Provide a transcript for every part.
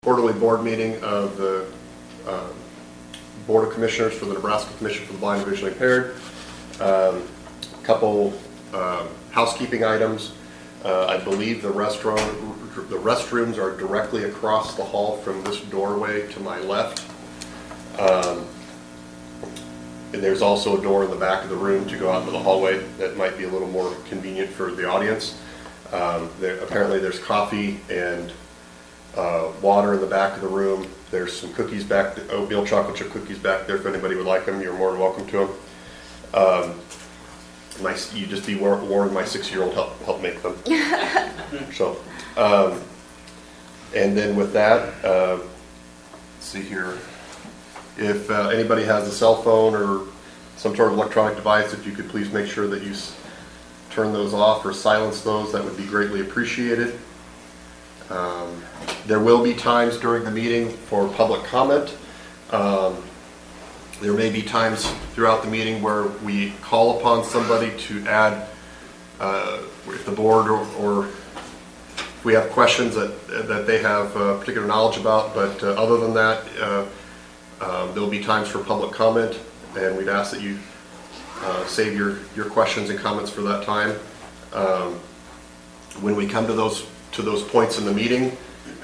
Quarterly board meeting of the Board of Commissioners for the Nebraska Commission for the Blind and Visually Impaired. Couple housekeeping items. I believe the restrooms are directly across the hall from this doorway to my left. And there's also a door in the back of the room to go out into the hallway that might be a little more convenient for the audience. Apparently there's coffee and water in the back of the room. There's some cookies back, oatmeal chocolate chip cookies back there. If anybody would like them, you're more than welcome to them. You just be warned, my 6-year-old helped make them. So, and then with that, let's see here. If anybody has a cell phone or some sort of electronic device, if you could please make sure that you turn those off or silence those, that would be greatly appreciated. There will be times during the meeting for public comment. There may be times throughout the meeting where we call upon somebody to add, if the board or if we have questions that they have particular knowledge about, but other than that, there will be times for public comment, and we'd ask that you save your questions and comments for that time. When we come to those points in the meeting,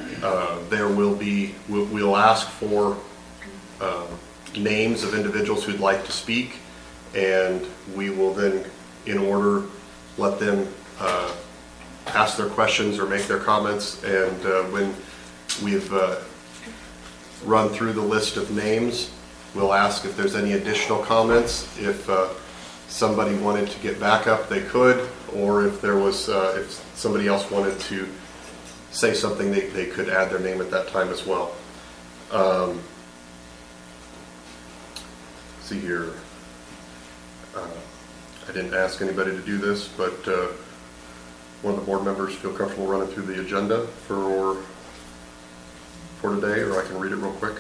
we'll ask for names of individuals who'd like to speak, and we will then, in order, let them ask their questions or make their comments. And when we've run through the list of names, we'll ask if there's any additional comments. If somebody wanted to get back up, they could, or if there was if somebody else wanted to say something, they could add their name at that time as well. See here. I didn't ask anybody to do this, but one of the board members feel comfortable running through the agenda for today, or I can read it real quick.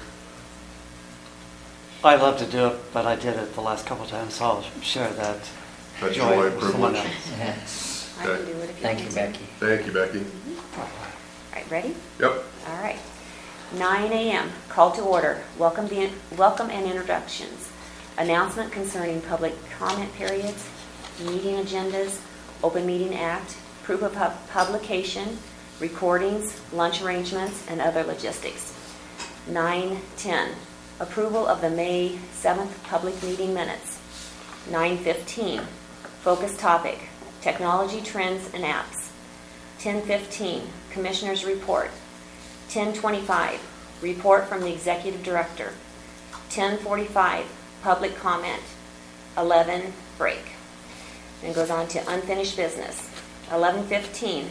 I love to do it, but I did it the last couple of times, so I'll share that joy and privilege. Yes. Okay. I can do it if you Thank you, Becky. Thank you, Becky. All right, ready? Yep. All right. 9 a.m. Call to order. Welcome and introductions. Announcement concerning public comment periods, meeting agendas, Open Meeting Act, proof of publication, recordings, lunch arrangements, and other logistics. 9:10. Approval of the May 7th public meeting minutes. 9:15. Focus topic, technology trends and apps. 10:15. Commissioner's report. 10:25. Report from the executive director. 10:45. Public comment. 11. Break. And goes on to unfinished business. 11:15.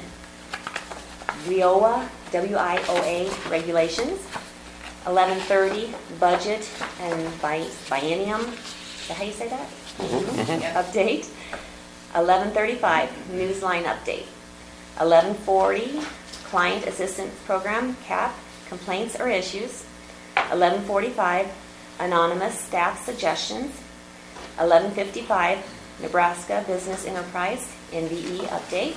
WIOA regulations. 11:30. Budget and biennium. Is that how you say that? Update. 11:35. Newsline update. 11:40. Client Assistance Program, CAP, complaints or issues. 11:45. Anonymous staff suggestions. 11:55. Nebraska Business Enterprise, NVE update.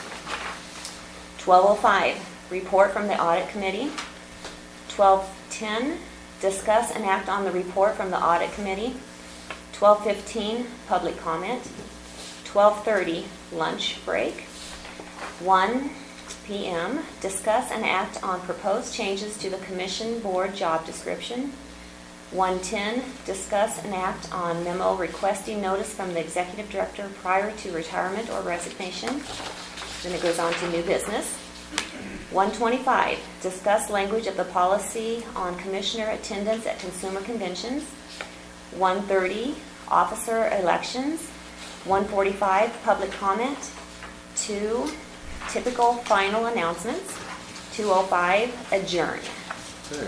12:05. Report from the Audit Committee. 12:10. Discuss and act on the report from the Audit Committee. 12:15. Public comment. 12:30. Lunch break. 1 p.m. Discuss and act on proposed changes to the Commission Board job description. 1:10. Discuss and act on memo requesting notice from the Executive Director prior to retirement or resignation. Then it goes on to new business. 1:25. Discuss language of the policy on commissioner attendance at consumer conventions. 1:30. Officer elections. 1:45. Public comment. 2. Typical final announcements. 2:05. Adjourn. Okay.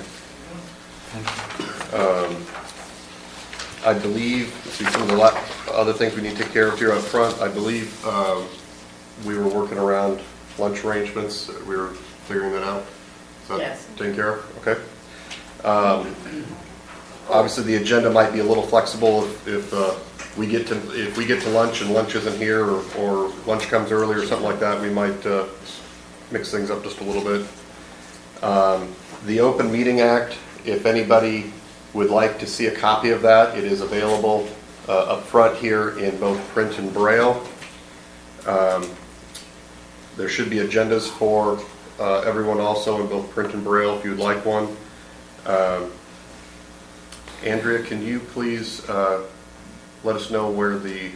I believe, let's see, some of the other things we need to take care of here up front. I believe we were working around lunch arrangements. We were figuring that out. Is that Yes. taken care of? Okay. Obviously, the agenda might be a little flexible if we get to lunch and lunch isn't here, or lunch comes early or something like that. We might mix things up just a little bit. The Open Meeting Act, if anybody would like to see a copy of that, it is available up front here in both print and braille. There should be agendas for everyone also in both print and braille if you'd like one. Andrea, can you please let us know where the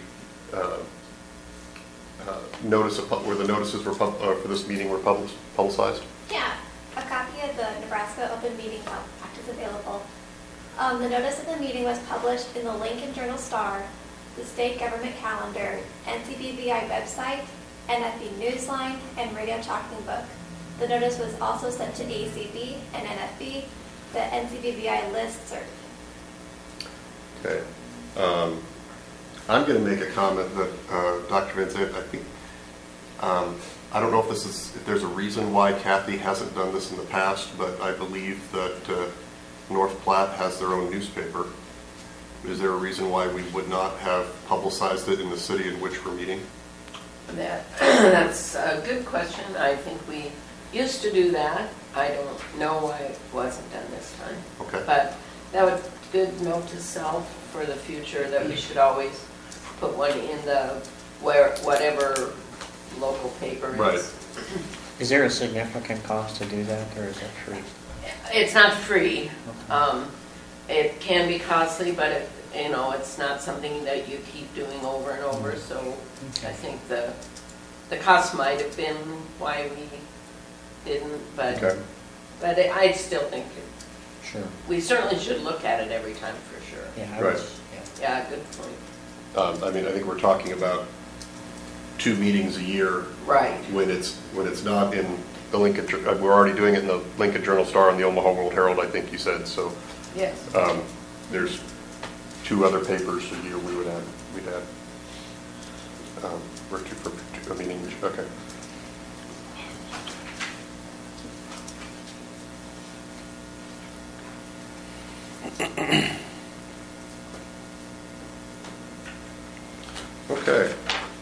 where the notices were for this meeting were publicized? Yeah, a copy of the Nebraska Open Meeting Act is available. The notice of the meeting was published in the Lincoln Journal-Star, the state government calendar, NCBVI website, NFB Newsline, and Radio Talking Book. The notice was also sent to ACB and NFB, the NCBVI list service. Okay. I'm going to make a comment that Dr. Vincent, I think, I don't know if there's a reason why Kathy hasn't done this in the past, but I believe that North Platte has their own newspaper. Is there a reason why we would not have publicized it in the city in which we're meeting? That's a good question. I think we used to do that. I don't know why it wasn't done this time. Okay. But that would good note to self for the future that we should always put one in the whatever local paper is. Right. Is there a significant cost to do that, or is it free? It's not free. It can be costly, but it's not something that you keep doing over and over. So I think the cost might have been why we didn't, but Okay. but I still think Sure. we certainly should look at it every time for sure. Yeah. Right. Yeah, good point. I mean, I think we're talking about 2 meetings a year Right. when it's not in the Lincoln. We're already doing it in the Lincoln Journal-Star and the Omaha World Herald, I think you said. So Yes. there's 2 other papers a year we'd add. Or 2 for a meeting. Okay. Okay.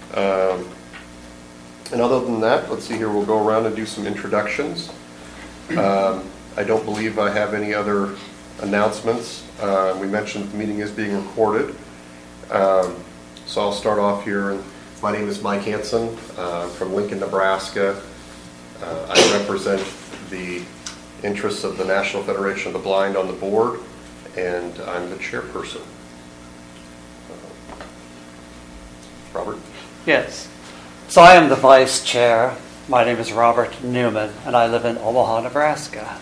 And other than that, let's see here, we'll go around and do some introductions. I don't believe I have any other announcements. We mentioned the meeting is being recorded. So I'll start off here. My name is Mike Hansen from Lincoln, Nebraska. I represent the interests of the National Federation of the Blind on the board, and I'm the chairperson. Robert? Yes. So I am the vice chair. My name is Robert Newman, and I live in Omaha, Nebraska.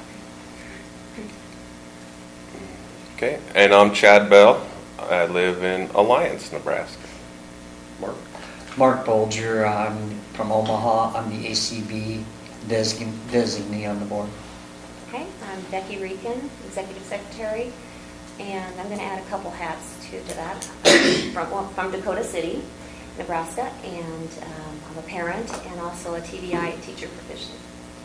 Okay, and I'm Chad Bell. I live in Alliance, Nebraska. Mark? Mark Bolger, I'm from Omaha. I'm the ACB designee on the board. Okay, I'm Becky Reekin, Executive Secretary, and I'm going to add a couple hats to that. From Dakota City, Nebraska, and I'm a parent and also a TVI teacher proficient.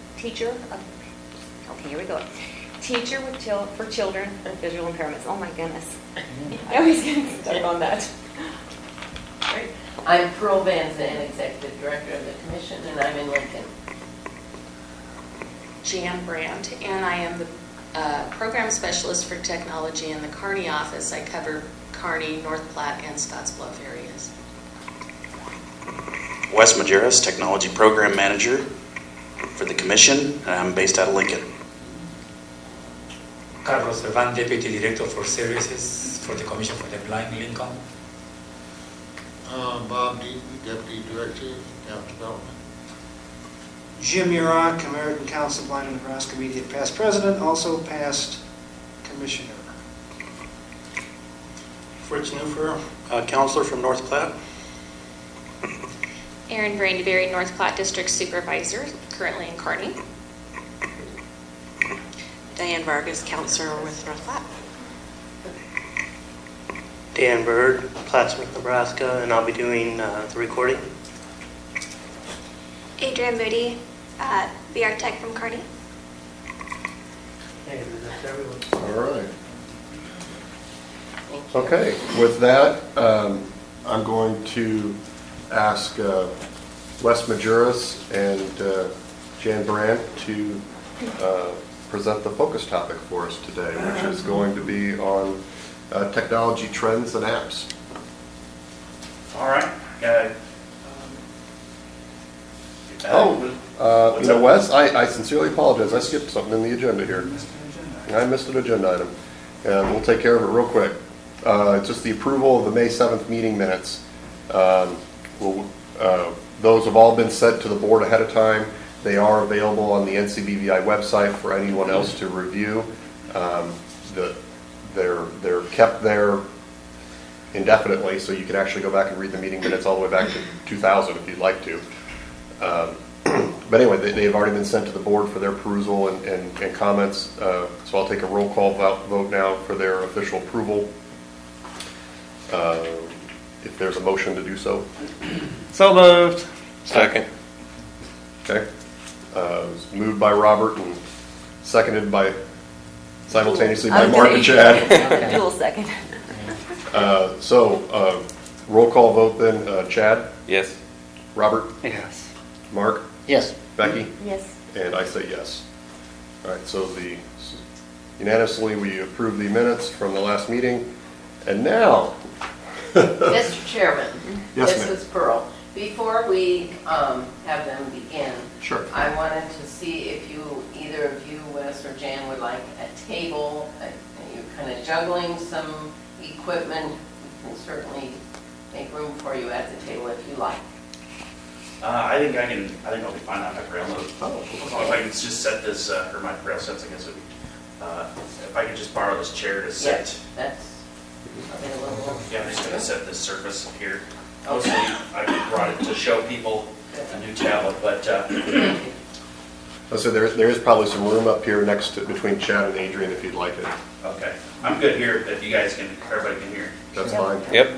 Okay, here we go. Teacher for children with visual impairments. Oh my goodness. I always get stuck on that. Great. I'm Pearl Van Zandt, Executive Director of the Commission, and I'm in Lincoln. Jan Brandt, and I am the Program Specialist for Technology in the Kearney office. I cover Kearney, North Platte, and Scottsbluff areas. Wes Majerus, Technology Program Manager for the Commission, and I'm based out of Lincoln. Carlos Servan, Deputy Director for Services for the Commission for the Blind, Lincoln. Bob Deaton, Deputy Director, Staff Development. Jim Murock, American Council of Blind in Nebraska, immediate past president, also past commissioner. Fritz Newfer, Counselor from North Platte. Erin Brandyberry, North Platte District Supervisor, currently in Kearney. Diane Vargas, Counselor with North Platte. Dan Bird, Plattsmouth, Nebraska, and I'll be doing the recording. Adrian Moody, VR Tech from Kearney. Hey, that's everyone. All right. Okay, with that, I'm going to ask Wes Majerus and Jan Brandt to present the focus topic for us today, which is going to be on technology trends and apps. All right. You know, Wes, I sincerely apologize. I skipped something in the agenda here. I missed an agenda item, and we'll take care of it real quick. It's just the approval of the May 7th meeting minutes. Those have all been sent to the board ahead of time. They are available on the NCBVI website for anyone else to review. They're kept there indefinitely, so you can actually go back and read the meeting minutes all the way back to 2000 if you'd like to. But anyway, they've already been sent to the board for their perusal and comments. So I'll take a roll call vote now for their official approval. If there's a motion to do so. So moved. Second. Okay. It was moved by Robert and seconded by simultaneously by Mark and Chad. Dual second. So roll call vote then. Chad? Yes. Robert? Yes. Mark? Yes. Becky? Yes. And I say yes. All right, so unanimously we approve the minutes from the last meeting. And now, Mr. Chairman, Yes, this ma'am. is Pearl. Before we have them begin, Sure. I wanted to see if either of you, Wes or Jan, would like a table. You're kind of juggling some equipment. We can certainly make room for you at the table if you like. I think I'll be fine on my braille mode. If I can just set this, or my braille sets, I guess it would be, if I could just borrow this chair to sit. Yes, that's available. Yeah, I'm just going to set this surface here. Mostly, I brought it to show people a new tablet, but So there is probably some room up here next to between Chad and Adrian if you'd like it. okay. I'm good here if you guys everybody can hear. That's fine. Yep.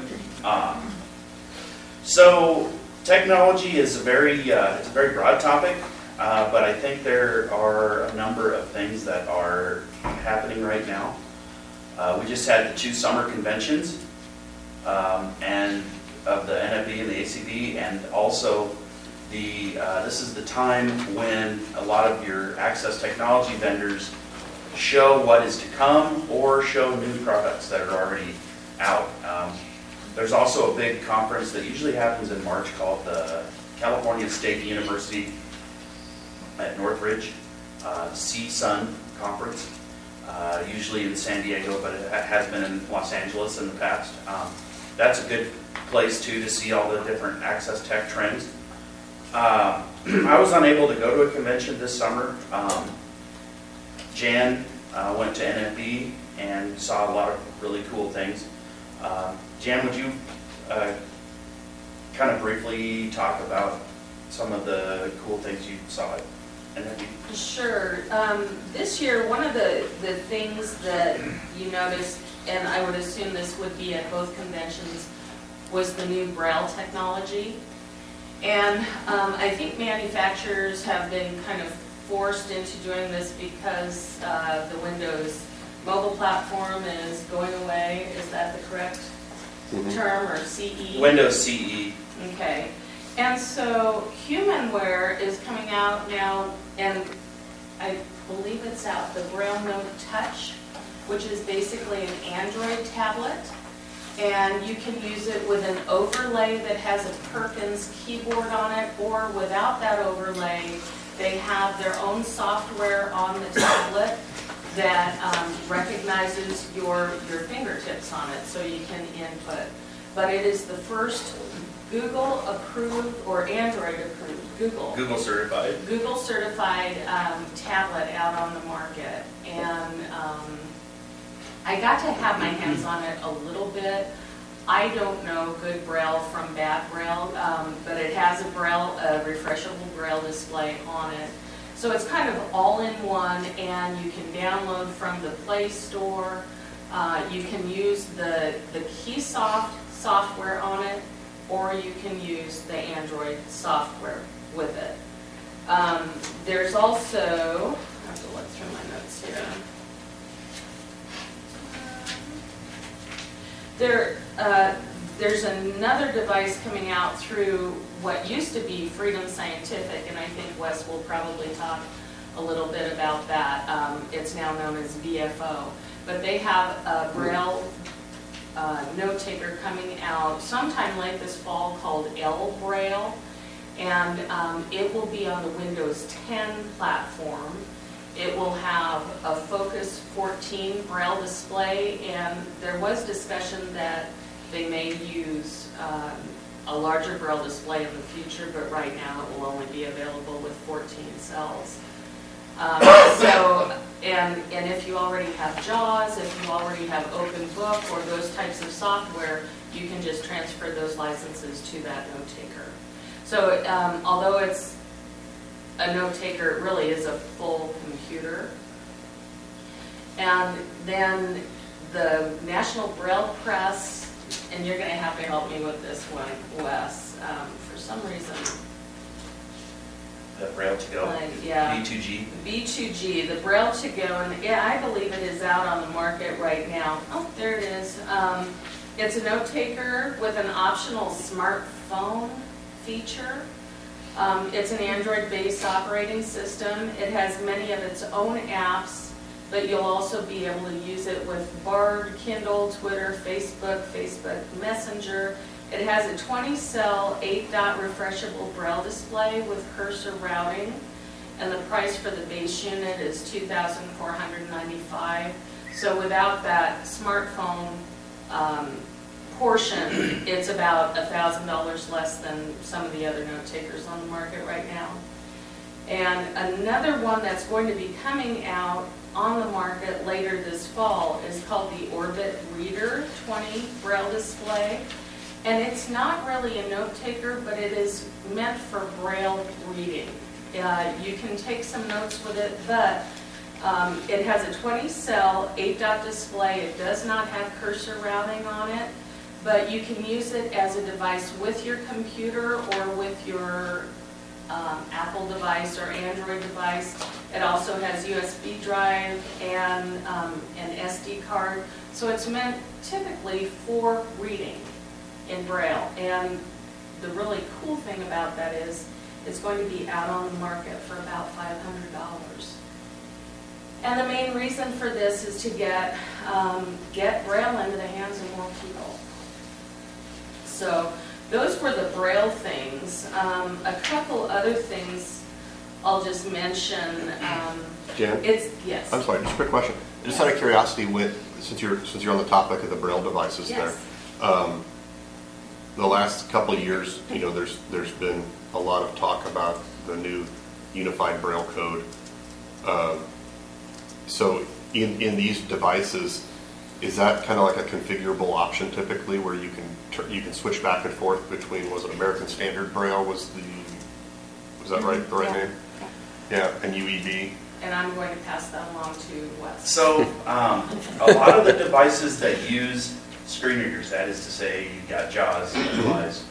So technology is it's a very broad topic, but I think there are a number of things that are happening right now. We just had the 2 summer conventions, and of the NFB and the ACB, and also this is the time when a lot of your access technology vendors show what is to come or show new products that are already out. There's also a big conference that usually happens in March called the California State University at Northridge, CSUN Conference, usually in San Diego, but it has been in Los Angeles in the past. That's a good place too to see all the different access tech trends. I was unable to go to a convention this summer. Jan went to NFB and saw a lot of really cool things. Jan, would you kind of briefly talk about some of the cool things you saw at NFB? Sure. This year, one of the things that you noticed, and I would assume this would be at both conventions, was the new Braille technology. And I think manufacturers have been kind of forced into doing this because the Windows mobile platform is going away. Is that the correct term, or CE? Windows CE. Okay. And so Humanware is coming out now, and I believe it's out, the Braille Note Touch, which is basically an Android tablet. And you can use it with an overlay that has a Perkins keyboard on it, or without that overlay, they have their own software on the tablet that recognizes your fingertips on it, so you can input. But it is the first Google approved or Android approved, Google certified tablet out on the market. And I got to have my hands on it a little bit. I don't know good Braille from bad Braille, but it has a refreshable Braille display on it. So it's kind of all-in-one, and you can download from the Play Store. You can use the Keysoft software on it, or you can use the Android software with it. There's also, I have to look through my notes here. There's another device coming out through what used to be Freedom Scientific, and I think Wes will probably talk a little bit about that. It's now known as VFO. But they have a Braille note taker coming out sometime late this fall called L Braille. And it will be on the Windows 10 platform. It will have a Focus 14 Braille display, and there was discussion that they may use a larger Braille display in the future, but right now it will only be available with 14 cells. And if you already have JAWS, if you already have OpenBook or those types of software, you can just transfer those licenses to that note taker. So although it's a note taker, it really is a full computer. And then the National Braille Press, and you're going to have to help me with this one, Wes, for some reason. The Braille to Go, yeah. B2G. B2G, the Braille to Go, and yeah, I believe it is out on the market right now. Oh, there it is. It's a note taker with an optional smartphone feature. It's an Android-based operating system. It has many of its own apps, but you'll also be able to use it with Bard, Kindle, Twitter, Facebook Messenger. It has a 20-cell, 8-dot refreshable Braille display with cursor routing, and the price for the base unit is $2,495. So without that smartphone portion, it's about $1,000 less than some of the other note takers on the market right now. And another one that's going to be coming out on the market later this fall is called the Orbit Reader 20 Braille display. And it's not really a note taker, but it is meant for Braille reading. You can take some notes with it, but it has a 20-cell, 8-dot display. It does not have cursor routing on it, but you can use it as a device with your computer or with your Apple device or Android device. It also has USB drive and an SD card. So it's meant typically for reading in Braille. And the really cool thing about that is it's going to be out on the market for about $500. And the main reason for this is to get Braille into the hands of more people. So those were the Braille things. A couple other things I'll just mention. Jan? Yes. I'm sorry, just a quick question. Just out of curiosity, since you're on the topic of the Braille devices Yes. there, the last couple of years, there's been a lot of talk about the new Unified Braille Code. So in these devices, is that kind of like a configurable option typically, where you can switch back and forth between, was it American Standard Braille was that right, the right name? Yeah, and UEB. And I'm going to pass that along to Wes. So a lot of the devices that use screen readers, that is to say, you've got JAWS, otherwise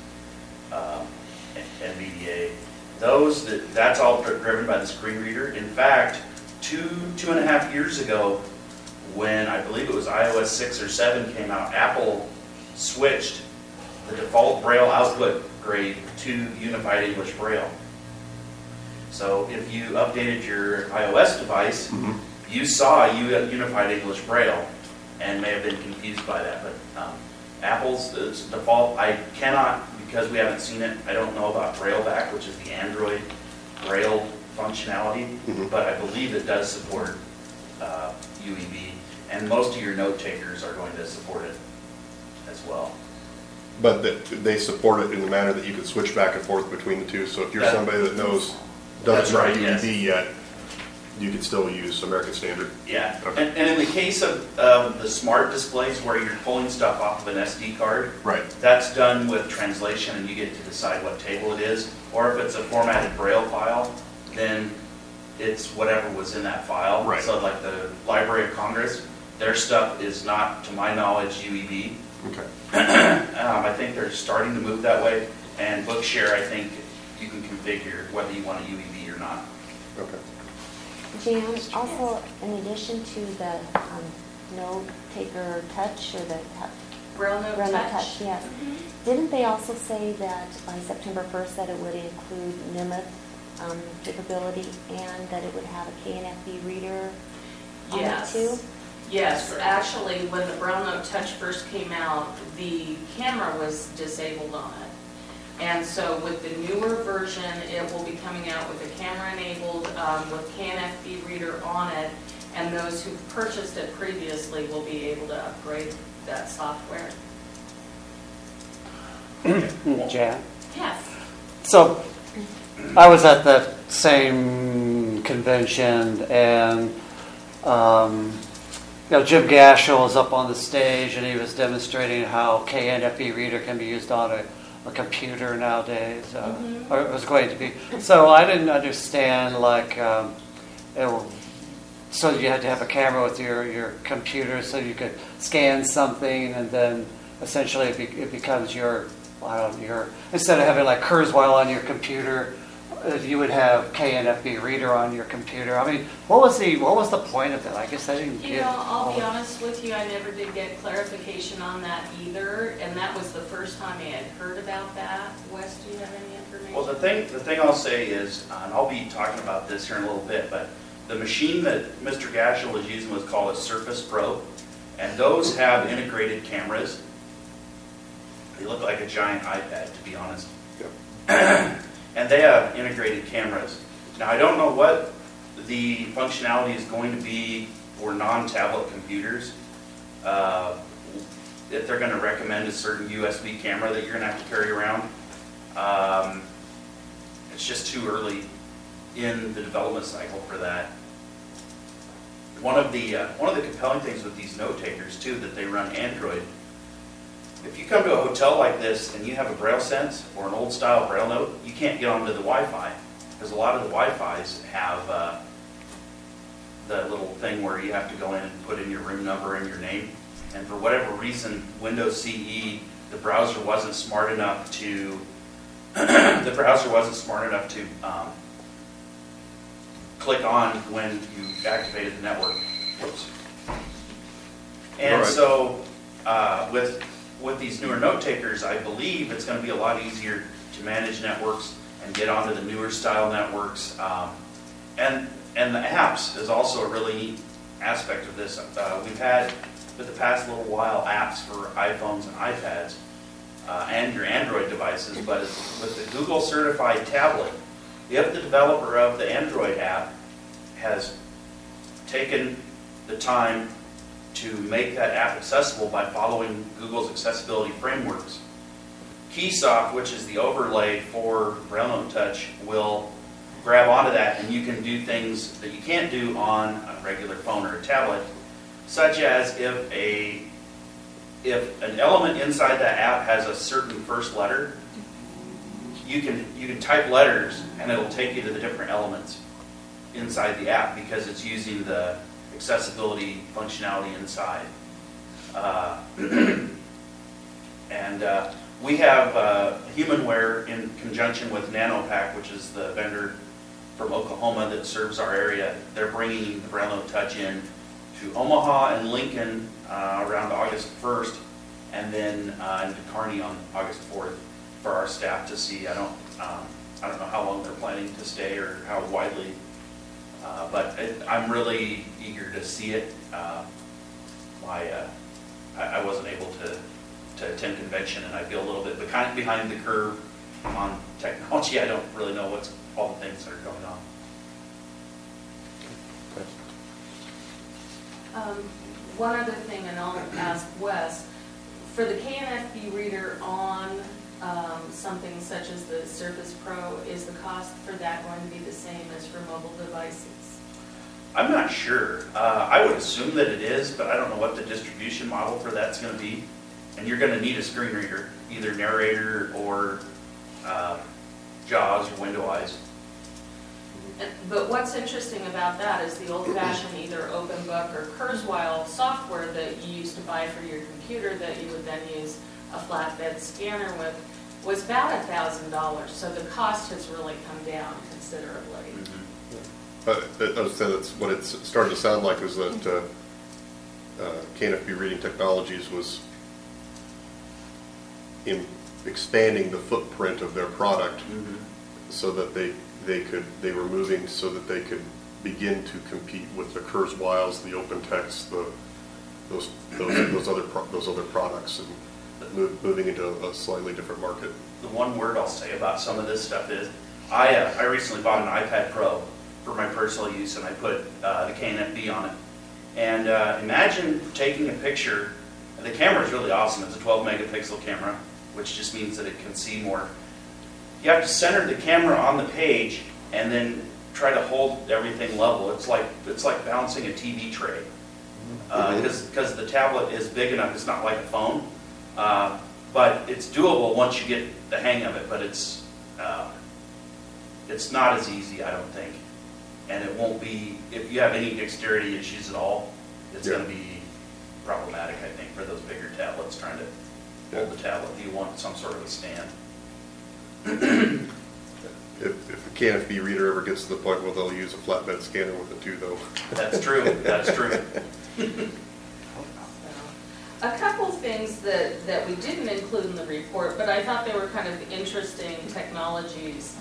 NVDA, that's all driven by the screen reader. In fact, two and a half years ago, when I believe it was iOS 6 or 7 came out, Apple switched the default Braille output grade to Unified English Braille. So if you updated your iOS device, you saw Unified English Braille and may have been confused by that. But Apple's default, I cannot, because we haven't seen it, I don't know about BrailleBack, which is the Android Braille functionality, but I believe it does support UEB, and most of your note takers are going to support it as well. But they support it in the manner that you could switch back and forth between the two. So if you're somebody that doesn't know UEB yet, you could still use American Standard. Yeah, okay. And in the case of the smart displays where you're pulling stuff off of an SD card, right, that's done with translation, and you get to decide what table it is. Or if it's a formatted Braille file, then it's whatever was in that file. Right. So like the Library of Congress, their stuff is not, to my knowledge, UEB. Okay. I think they're starting to move that way. And Bookshare, I think you can configure whether you want a UEB or not. Okay. Jan, also in addition to the note taker touch or the Braille Note Touch? Yes. Didn't they also say that by September 1st that it would include Nimoth capability, and that it would have a KNFB reader on it Yes. too? Yes, actually, when the Braille Note Touch first came out, the camera was disabled on it. And so with the newer version, it will be coming out with a camera enabled, with KNFB reader on it, and those who purchased it previously will be able to upgrade that software. Jan? Yes. So, I was at the same convention, and Jim Gashel was up on the stage, and he was demonstrating how KNFB reader can be used on a computer nowadays, or it was going to be. So I didn't understand, so you had to have a camera with your computer so you could scan something, and then essentially it becomes your instead of having like Kurzweil on your computer, you would have KNFB reader on your computer. I mean, what was the point of that? I guess I didn't get. I'll be honest with you, I never did get clarification on that either, and that was the first time I had heard about that. Wes, do you have any information? Well, the thing I'll say is, and I'll be talking about this here in a little bit, but the machine that Mr. Gashel was using was called a Surface Pro, and those have integrated cameras. They look like a giant iPad, to be honest. And they have integrated cameras. Now, I don't know what the functionality is going to be for non-tablet computers. If they're going to recommend a certain USB camera that you're going to have to carry around. It's just too early in the development cycle for that. One of the compelling things with these note takers too, that they run Android. If you come to a hotel like this and you have a Braille Sense or an old style Braille Note, you can't get onto the Wi-Fi because a lot of the Wi-Fis have the little thing where you have to go in and put in your room number and your name. And for whatever reason, Windows CE, the browser wasn't smart enough to click on when you activated the network. Whoops. And so with these newer note takers, I believe it's going to be a lot easier to manage networks and get onto the newer style networks. And the apps is also a really neat aspect of this. We've had, for the past little while, apps for iPhones and iPads and your Android devices, but with the Google certified tablet, if the developer of the Android app has taken the time to make that app accessible by following Google's accessibility frameworks, Keysoft, which is the overlay for Braille Note Touch, will grab onto that, and you can do things that you can't do on a regular phone or a tablet, such as if an element inside that app has a certain first letter, you can type letters and it'll take you to the different elements inside the app because it's using the accessibility functionality inside. We have Humanware in conjunction with NanoPack, which is the vendor from Oklahoma that serves our area. They're bringing the Braille Note Touch in to Omaha and Lincoln around August 1st, and then into Kearney on August 4th for our staff to see. I don't know how long they're planning to stay or how widely, but I'm really eager to see it. I wasn't able to attend convention, and I feel a little bit behind the curve on technology. I don't really know what's all the things that are going on. One other thing, and I'll ask Wes, for the KNFB reader on something such as the Surface Pro, is the cost for that going to be the same as for mobile devices? I'm not sure. I would assume that it is, but I don't know what the distribution model for that's going to be. And you're going to need a screen reader, either Narrator or JAWS or Window Eyes. But what's interesting about that is the old-fashioned either OpenBook or Kurzweil software that you used to buy for your computer that you would then use a flatbed scanner with was about $1,000. So the cost has really come down considerably. That's what it's starting to sound like, is that KNFB Reading Technologies was expanding the footprint of their product so that they they were moving so that they could begin to compete with the Kurzweils, the OpenText, those other products, and moving into a slightly different market. The one word I'll say about some of this stuff is, I recently bought an iPad Pro for my personal use, and I put the KNFB on it. And imagine taking a picture. The camera is really awesome. It's a 12 megapixel camera, which just means that it can see more. You have to center the camera on the page and then try to hold everything level. It's like balancing a TV tray, because the tablet is big enough. It's not like a phone, but it's doable once you get the hang of it. But it's not as easy, I don't think, and it won't be if you have any dexterity issues at all. It's going to be problematic, I think, for those bigger tablets trying to hold the tablet. You want some sort of a stand. If the KNFB reader ever gets to the point where they'll use a flatbed scanner with it too, though. That's true. That's true. A couple things that we didn't include in the report, but I thought they were kind of interesting technologies.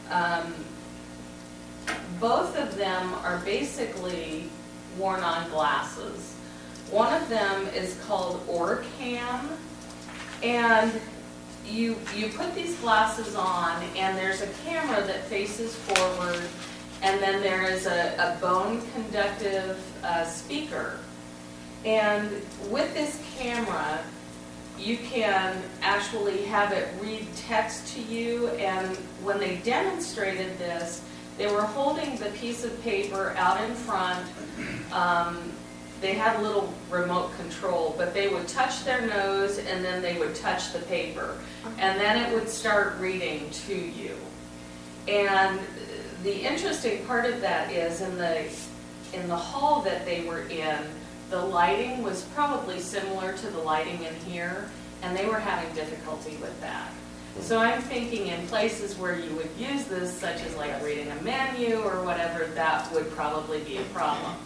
Both of them are basically worn-on glasses. One of them is called OrCam, and you put these glasses on, and there's a camera that faces forward, and then there is a bone-conductive speaker. And with this camera, you can actually have it read text to you, and when they demonstrated this, they were holding the piece of paper out in front. They had a little remote control, but they would touch their nose and then they would touch the paper, and then it would start reading to you. And the interesting part of that is in the hall that they were in, the lighting was probably similar to the lighting in here, and they were having difficulty with that. So I'm thinking in places where you would use this, such as like reading a menu or whatever, that would probably be a problem.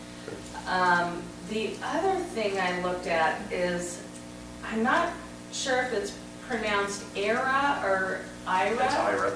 The other thing I looked at is, I'm not sure if it's pronounced Ira or Ira. It's Ira.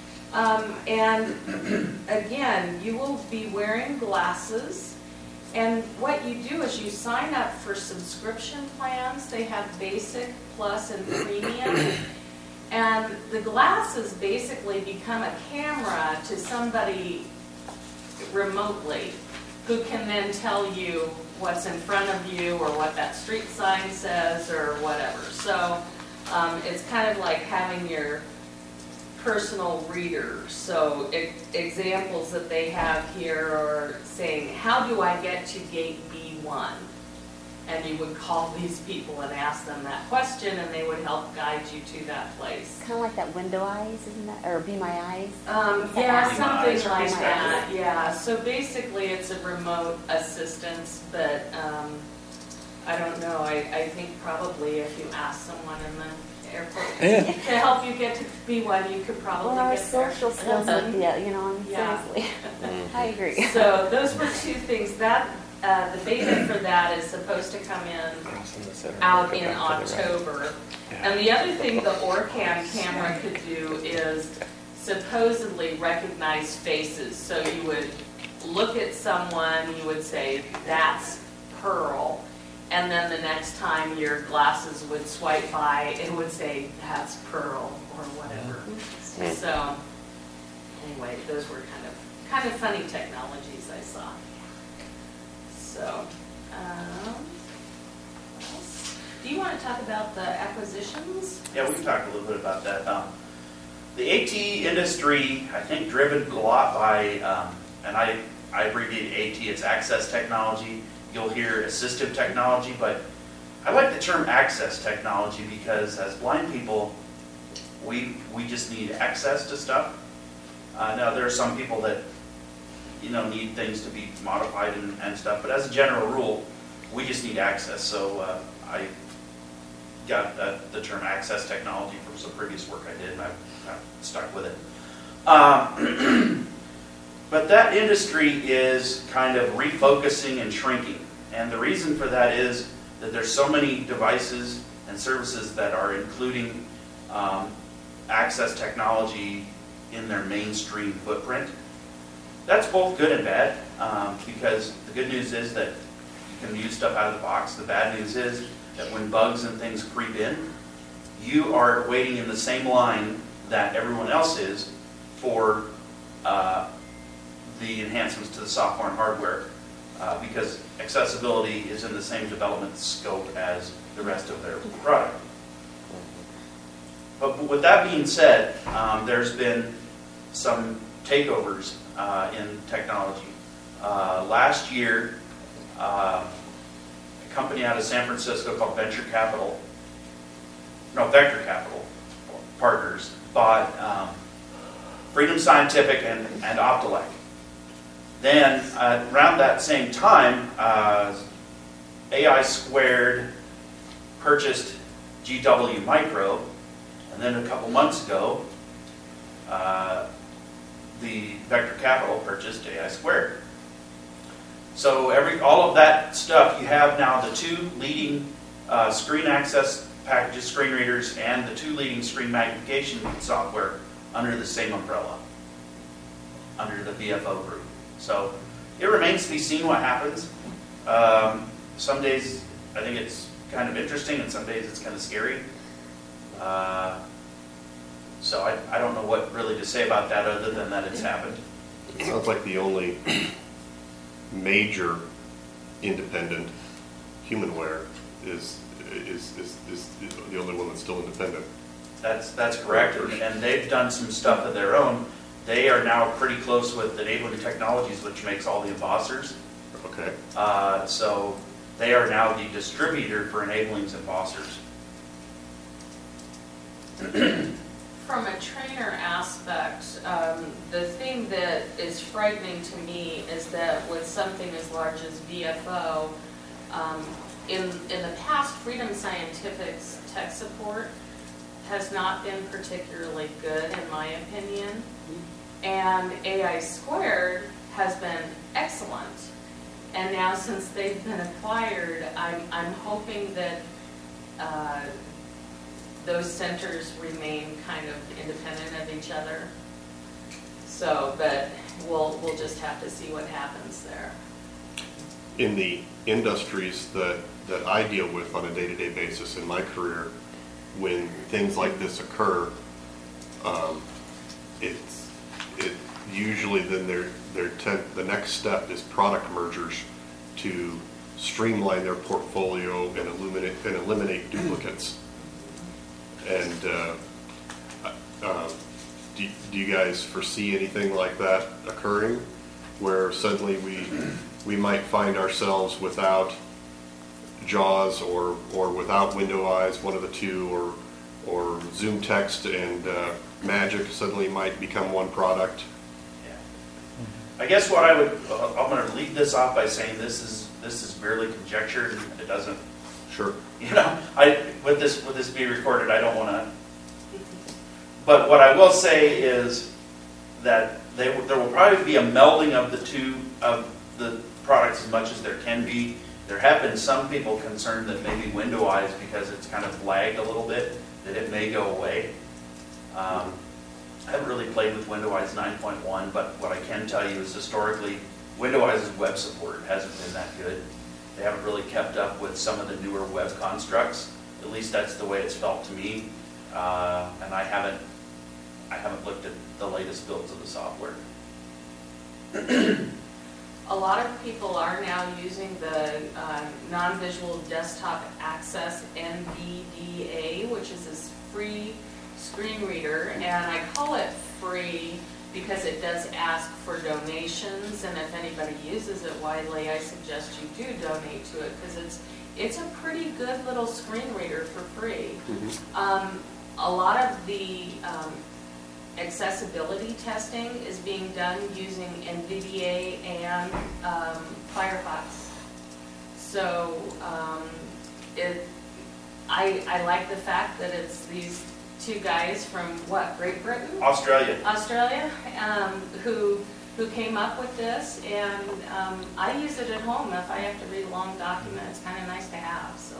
And again, you will be wearing glasses, and what you do is you sign up for subscription plans. They have basic, plus, and premium. And the glasses basically become a camera to somebody remotely, who can then tell you what's in front of you or what that street sign says or whatever. So it's kind of like having your personal reader. So examples that they have here are saying, how do I get to gate B1? And you would call these people and ask them that question, and they would help guide you to that place. Kind of like that Window Eyes, isn't that? Or Be My Eyes? Yeah, something Eyes, like Be My that. Yeah. So basically, it's a remote assistance, but I don't know. I think probably if you ask someone in the airport to help you get to B1, you could probably Well, our get there. social skills, Yeah. seriously. I agree. So those were two things. That the beta for that is supposed to come in out in October. And the other thing the OrCam camera could do is supposedly recognize faces. So you would look at someone, you would say, that's Pearl. And then the next time your glasses would swipe by, it would say, that's Pearl, or whatever. So anyway, those were kind of funny technologies I saw. So, what else? Do you want to talk about the acquisitions? Yeah, we can talk a little bit about that. The AT industry, I think, driven a lot by, and I abbreviate AT, it's access technology. You'll hear assistive technology, but I like the term access technology because as blind people, we just need access to stuff. Now, there are some people that need things to be modified and stuff. But as a general rule, we just need access. So I got the term access technology from some previous work I did, and I've stuck with it. But that industry is kind of refocusing and shrinking. And the reason for that is that there's so many devices and services that are including access technology in their mainstream footprint. That's both good and bad, because the good news is that you can use stuff out of the box. The bad news is that when bugs and things creep in, you are waiting in the same line that everyone else is for the enhancements to the software and hardware, because accessibility is in the same development scope as the rest of their product. But with that being said, there's been some takeovers in technology. Last year, a company out of San Francisco called Vector Capital Partners bought Freedom Scientific and Optelec. Then, around that same time, AI Squared purchased GW Micro, and then a couple months ago, the Vector Capital purchased AI Squared. So all of that stuff, you have now the two leading screen access packages, screen readers, and the two leading screen magnification software under the same umbrella, under the VFO group. So it remains to be seen what happens. Some days I think it's kind of interesting, and some days it's kind of scary. So I don't know what really to say about that other than that it's happened. It sounds like the only major independent humanware is the only one that's still independent. That's correct, and they've done some stuff of their own. They are now pretty close with Enabling Technologies, which makes all the embossers. Okay. So they are now the distributor for Enabling's embossers. From a trainer aspect, the thing that is frightening to me is that with something as large as VFO, in the past, Freedom Scientific's tech support has not been particularly good, in my opinion, and AI Squared has been excellent. And now, since they've been acquired, I'm hoping that those centers remain kind of independent of each other. So, but we'll just have to see what happens there. In the industries that I deal with on a day-to-day basis in my career, when things like this occur, it usually then the next step is product mergers to streamline their portfolio and eliminate duplicates. And do you guys foresee anything like that occurring, where suddenly we might find ourselves without JAWS or without Window Eyes, one of the two, or Zoom Text and Magic suddenly might become one product? Yeah. I guess what I'm going to lead this off by saying this is merely conjecture, and it doesn't. Sure. With this being recorded, I don't want to. But what I will say is that there will probably be a melding of the two of the products as much as there can be. There have been some people concerned that maybe Window Eyes, because it's kind of lagged a little bit, that it may go away. I haven't really played with Window Eyes 9.1, but what I can tell you is historically, Window Eyes' web support hasn't been that good. They haven't really kept up with some of the newer web constructs. At least that's the way it's felt to me. And I haven't looked at the latest builds of the software. A lot of people are now using the non-visual desktop access NVDA, which is this free screen reader, and I call it free because it does ask for donations, and if anybody uses it widely, I suggest you do donate to it, because it's a pretty good little screen reader for free. Mm-hmm. A lot of the accessibility testing is being done using NVDA and Firefox. So I like the fact that it's these two guys from Great Britain? Australia, who came up with this, and I use it at home if I have to read a long document. It's kind of nice to have. So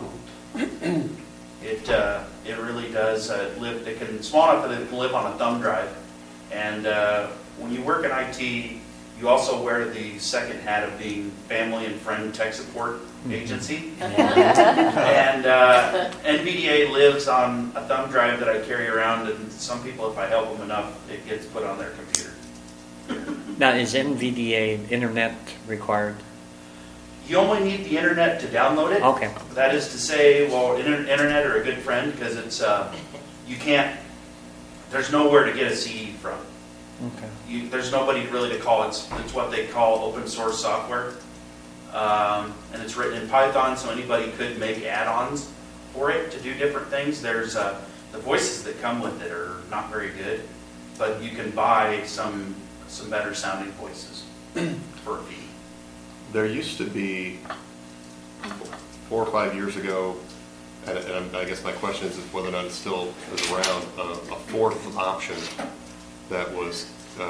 it really does live. It can small enough that it can live on a thumb drive, And when you work in IT, you also wear the second hat of being family and friend tech support agency. And NVDA lives on a thumb drive that I carry around, and some people, if I help them enough, it gets put on their computer. Now, is NVDA internet required? You only need the internet to download it. Okay. That is to say, well, internet are a good friend because it's you can't. There's nowhere to get a CD from. Okay. There's nobody really to call. It's what they call open source software, and it's written in Python, so anybody could make add-ons for it to do different things. There's the voices that come with it are not very good, but you can buy some better sounding voices for a fee. There used to be 4 or 5 years ago, and I guess my question is whether or not it still is around, a fourth option that was,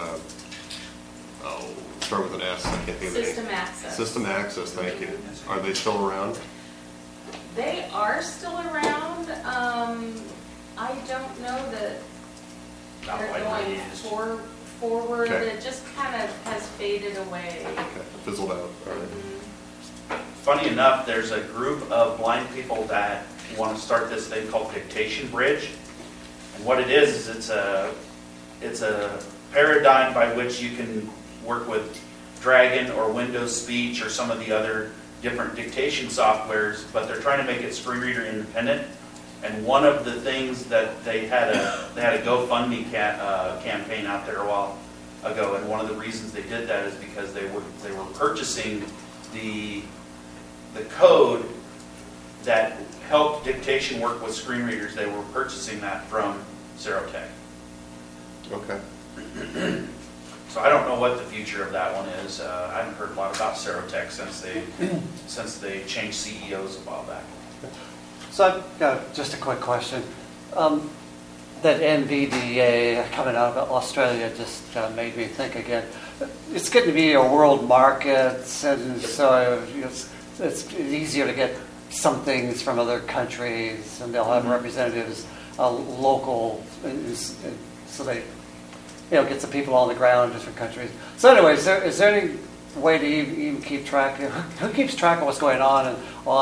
start with an S, I can't think of the name. System access. System access, thank you. Are they still around? They are still around. I don't know that Not they're widely going used. forward. Okay. It just kind of has faded away. Okay, fizzled out, all right. Funny enough, there's a group of blind people that want to start this thing called Dictation Bridge. And what it is it's a paradigm by which you can work with Dragon or Windows Speech or some of the other different dictation softwares, but they're trying to make it screen reader independent. And one of the things that they had a GoFundMe campaign out there a while ago, and one of the reasons they did that is because they were purchasing the code that helped dictation work with screen readers. They were purchasing that from Serotech. Okay. So I don't know what the future of that one is. I haven't heard a lot about Serotech since they changed CEOs a while back. So I've got just a quick question. That NVDA coming out of Australia just made me think again. It's getting to be a world market, and so it's easier to get some things from other countries, and they'll have representatives local, so they get some people on the ground in different countries. So anyway, is there any way to even keep track? Who keeps track of what's going on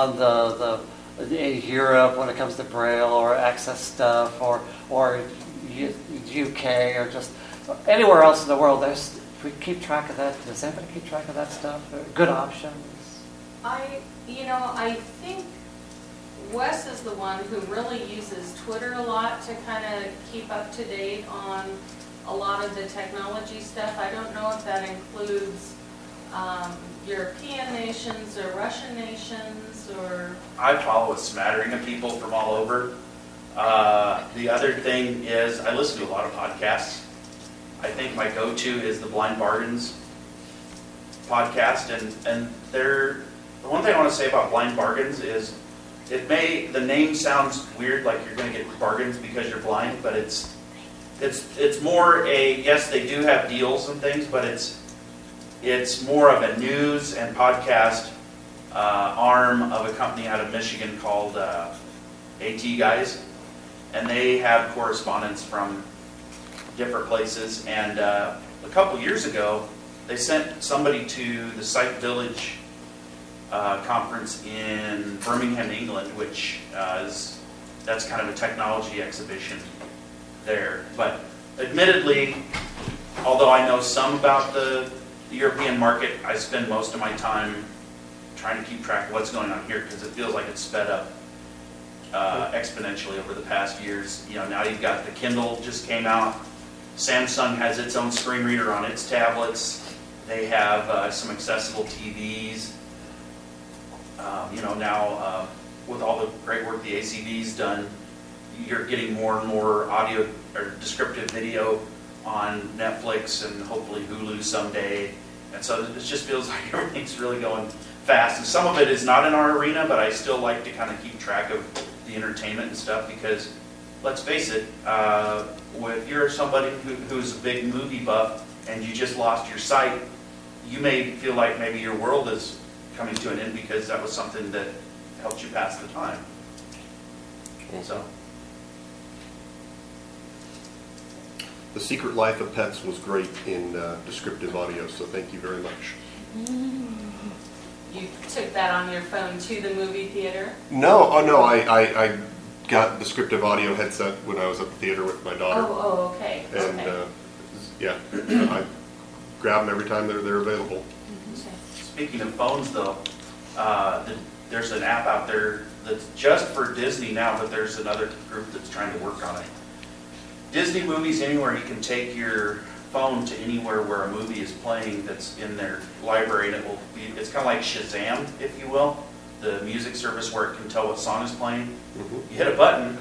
in Europe when it comes to Braille or access stuff, or UK, or just anywhere else in the world? We keep track of that. Does anybody keep track of that stuff? Good options. I think Wes is the one who really uses Twitter a lot to kind of keep up to date on a lot of the technology stuff. I don't know if that includes European nations or Russian nations or... I follow a smattering of people from all over. The other thing is I listen to a lot of podcasts. I think my go-to is the Blind Bargains podcast, and the one thing I want to say about Blind Bargains is the name sounds weird, like you're going to get bargains because you're blind, but it's more yes, they do have deals and things, but it's more of a news and podcast arm of a company out of Michigan called AT Guys, and they have correspondents from different places. And a couple years ago, they sent somebody to the Sight Village conference in Birmingham, England, which that's kind of a technology exhibition there. But admittedly, although I know some about the European market, I spend most of my time trying to keep track of what's going on here because it feels like it's sped up exponentially over the past years. Now you've got the Kindle just came out. Samsung has its own screen reader on its tablets. They have some accessible TVs. Now with all the great work the ACB's done, you're getting more and more audio or descriptive video on Netflix and hopefully Hulu someday. And so it just feels like everything's really going fast. And some of it is not in our arena, but I still like to kind of keep track of the entertainment and stuff because, let's face it, if you're somebody who's a big movie buff and you just lost your sight, you may feel like maybe your world is coming to an end because that was something that helped you pass the time. The Secret Life of Pets was great in descriptive audio, so thank you very much. You took that on your phone to the movie theater? No, oh no, I got descriptive audio headset when I was at the theater with my daughter. Oh, okay. And Okay. yeah, I grab them every time they're available. Speaking of phones, though, there's an app out there that's just for Disney now, but there's another group that's trying to work on it. Disney Movies Anywhere, you can take your phone to anywhere where a movie is playing that's in their library, and it's kind of like Shazam, if you will, the music service where it can tell what song is playing. Mm-hmm. You hit a button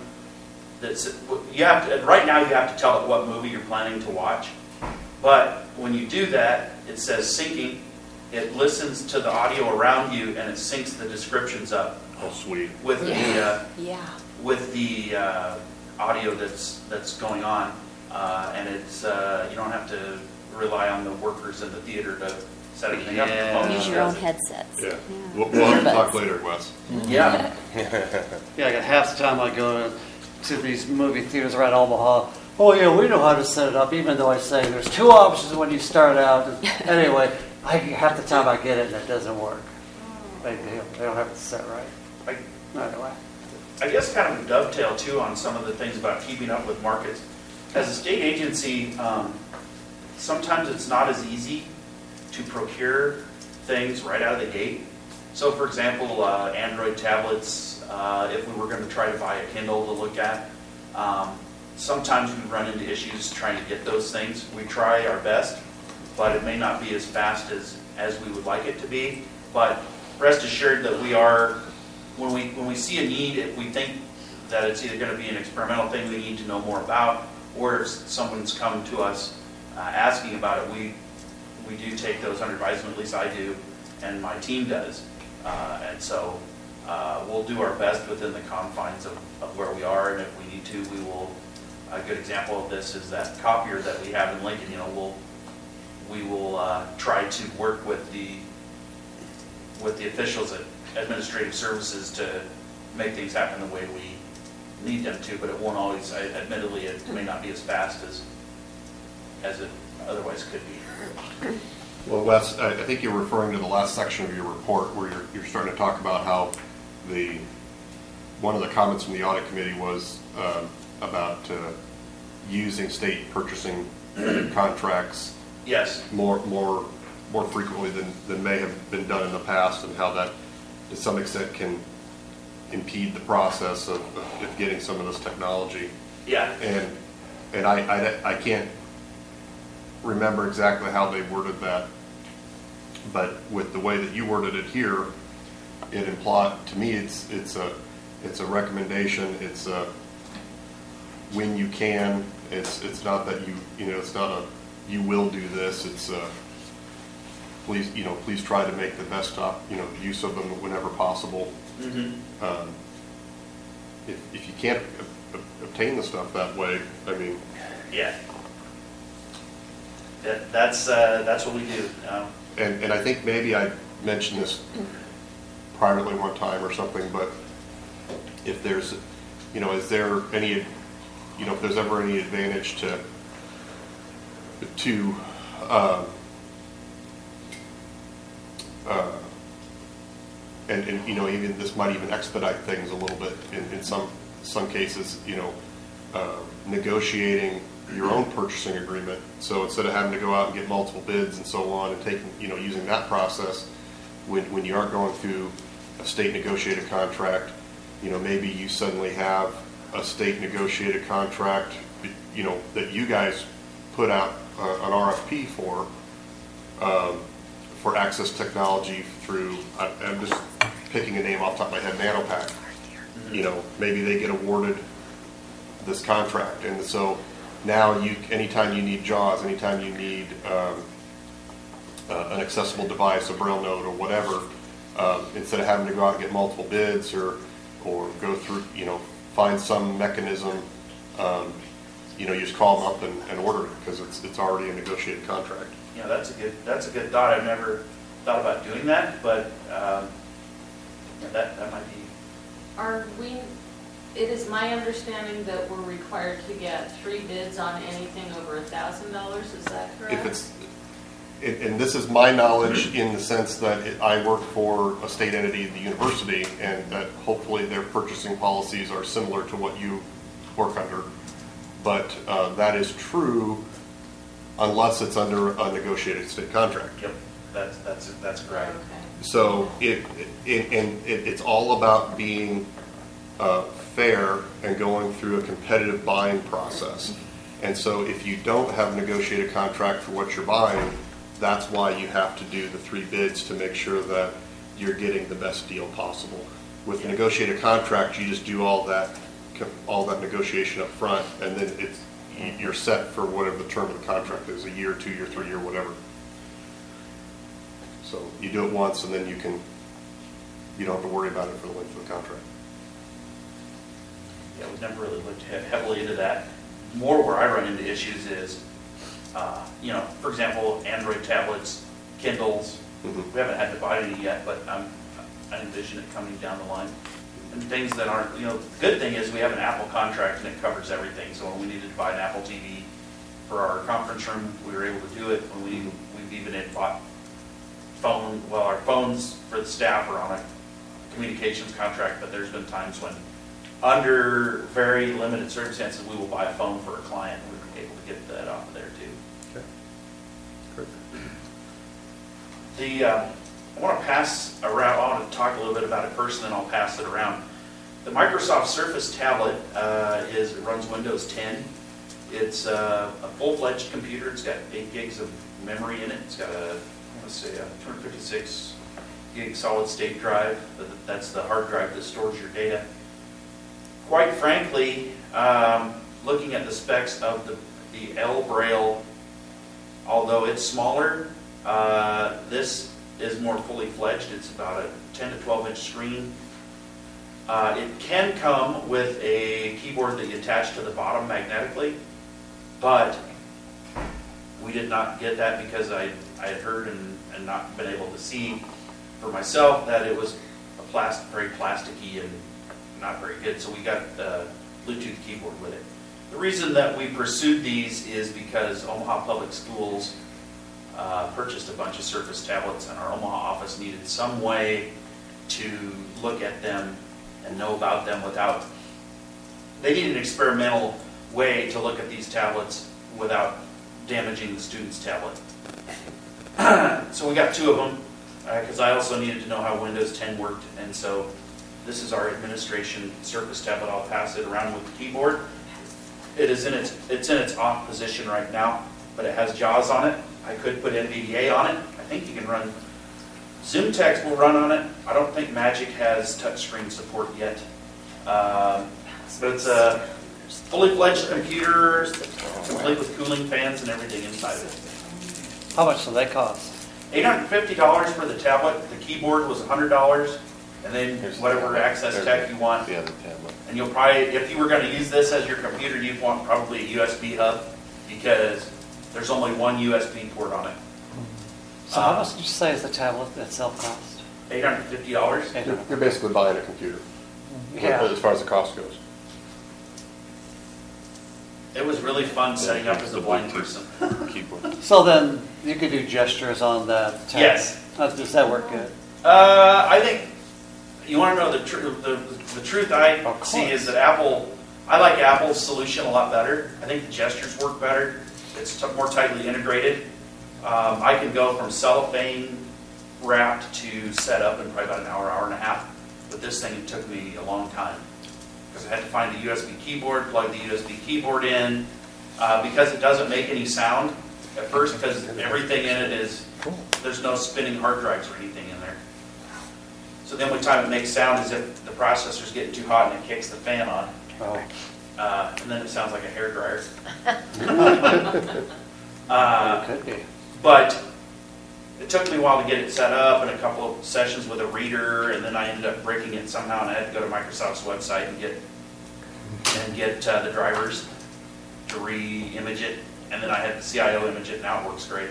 right now you have to tell it what movie you're planning to watch. But when you do that, it says syncing. It listens to the audio around you and it syncs the descriptions up. Oh, sweet. With Yeah. the audio that's going on, and it's you don't have to rely on the workers in the theater to set everything up. The phone Use just your own does it. headsets. Yeah. We'll have to talk later, Wes. Yeah. Yeah, I got half the time I go to these movie theaters around Omaha. Oh yeah, we know how to set it up, even though I say there's two options when you start out. And anyway, half the time I get it and it doesn't work. They don't have it set right. Anyway. I guess kind of a dovetail too on some of the things about keeping up with markets. As a state agency, sometimes it's not as easy to procure things right out of the gate. So for example, Android tablets, if we were going to try to buy a Kindle to look at, sometimes we run into issues trying to get those things. We try our best, but it may not be as fast as we would like it to be. But rest assured that we are, when we see a need, if we think that it's either going to be an experimental thing we need to know more about, or if someone's come to us asking about it, we do take those under advisement, at least I do, and my team does. And so we'll do our best within the confines of where we are, and if we need to, we will. A good example of this is that copier that we have in Lincoln. We will try to work with the officials at Administrative Services to make things happen the way we need them to, but it won't always. Admittedly, it may not be as fast as it otherwise could be. Well, Wes, I think you're referring to the last section of your report where you're starting to talk about how one of the comments from the audit committee was about using state purchasing contracts. Yes. More frequently than may have been done in the past, and how that to some extent can impede the process of getting some of this technology. Yeah. And I can't remember exactly how they worded that, but with the way that you worded it here, it implied to me it's a recommendation. It's a when you can. It's not that it's not a you will do this. It's please try to make the best use of them whenever possible. Mm-hmm. If you can't obtain the stuff that way, I mean. Yeah. That's what we do. And I think maybe I mentioned this privately one time or something, but if there's, is there any, if there's ever any advantage to even this might even expedite things a little bit in some cases, negotiating your own purchasing agreement. So instead of having to go out and get multiple bids and so on, and taking, using that process, when you aren't going through a state negotiated contract, maybe you suddenly have a state negotiated contract, that you guys put out an RFP for access technology through, I'm just picking a name off the top of my head, NanoPac. Maybe they get awarded this contract, and so now anytime you need JAWS, anytime you need an accessible device, a Braille note or whatever, instead of having to go out and get multiple bids or go through, find some mechanism, you just call them up and order it because it's already a negotiated contract. That's a good thought. I've never thought about doing that, but that might be. It is my understanding that we're required to get 3 bids on anything over $1,000, is that correct? If it's, and this is my knowledge in the sense that I work for a state entity, the university, and that hopefully their purchasing policies are similar to what you work under. But that is true unless it's under a negotiated state contract. Yep, that's correct. Okay. So it's all about being fair and going through a competitive buying process. And so if you don't have a negotiated contract for what you're buying, that's why you have to do the 3 bids to make sure that you're getting the best deal possible. With a negotiated contract, you just do all that negotiation up front, and then you're set for whatever the term of the contract is, a year, 2 year, 3 year, whatever. So you do it once, and then you don't have to worry about it for the length of the contract. Yeah, we've never really looked heavily into that. More where I run into issues is, for example, Android tablets, Kindles. Mm-hmm. We haven't had to buy any yet, but I envision it coming down the line. And things that aren't, the good thing is we have an Apple contract and it covers everything. So when we needed to buy an Apple TV for our conference room, we were able to do it. When we've even bought our phones for the staff are on a communications contract, but there's been times when, under very limited circumstances, we will buy a phone for a client. We were able to get that off of there too. Okay. Great. I want to talk a little bit about it first, and then I'll pass it around. The Microsoft Surface tablet runs Windows 10. It's a full-fledged computer. It's got 8 gigs of memory in it. It's got a 256 gig solid-state drive. That's the hard drive that stores your data. Quite frankly, looking at the specs of the L Braille, although it's smaller, this is more fully fledged. It's about a 10 to 12 inch screen. It can come with a keyboard that you attach to the bottom magnetically, but we did not get that because I had heard and not been able to see for myself that it was very plasticky and not very good. So we got the Bluetooth keyboard with it. The reason that we pursued these is because Omaha Public Schools purchased a bunch of Surface tablets, and our Omaha office needed some way to look at them and know about them they needed an experimental way to look at these tablets without damaging the student's tablet. So we got 2 of them, because I also needed to know how Windows 10 worked, and so this is our administration Surface tablet. I'll pass it around with the keyboard. It's in its off position right now, but it has JAWS on it. I could put NVDA on it. I think you can run ZoomText will run on it. I don't think Magic has touchscreen support yet. But it's a fully fledged computer, complete with cooling fans and everything inside of it. How much do they cost? $850 for the tablet. The keyboard was $100, and then whatever access tech you want. The other tablet. And you'll probably, if you were going to use this as your computer, you'd want probably a USB hub, because there's only one USB port on it. So how much did you say is the tablet itself cost? $850. You're basically buying a computer, Yeah. as far as the cost goes. It was really fun setting up as a blind person. Keyboard. So then you could do gestures on that tablet? Yes. Does that work good? I think you want to know the truth I see is that I like Apple's solution a lot better. I think the gestures work better. It's more tightly integrated. I can go from cellophane wrapped to set up in probably about an hour and a half. But this thing, it took me a long time, because I had to find the USB keyboard, plug the USB keyboard in, because it doesn't make any sound at first, because everything in it there's no spinning hard drives or anything in there. So the only time it makes sound is if the processor's getting too hot and it kicks the fan on. Oh. And then it sounds like a hairdryer. It could be. But it took me a while to get it set up, and a couple of sessions with a reader, and then I ended up breaking it somehow, and I had to go to Microsoft's website and get the drivers to re-image it, and then I had the CIO image it. Now it works great.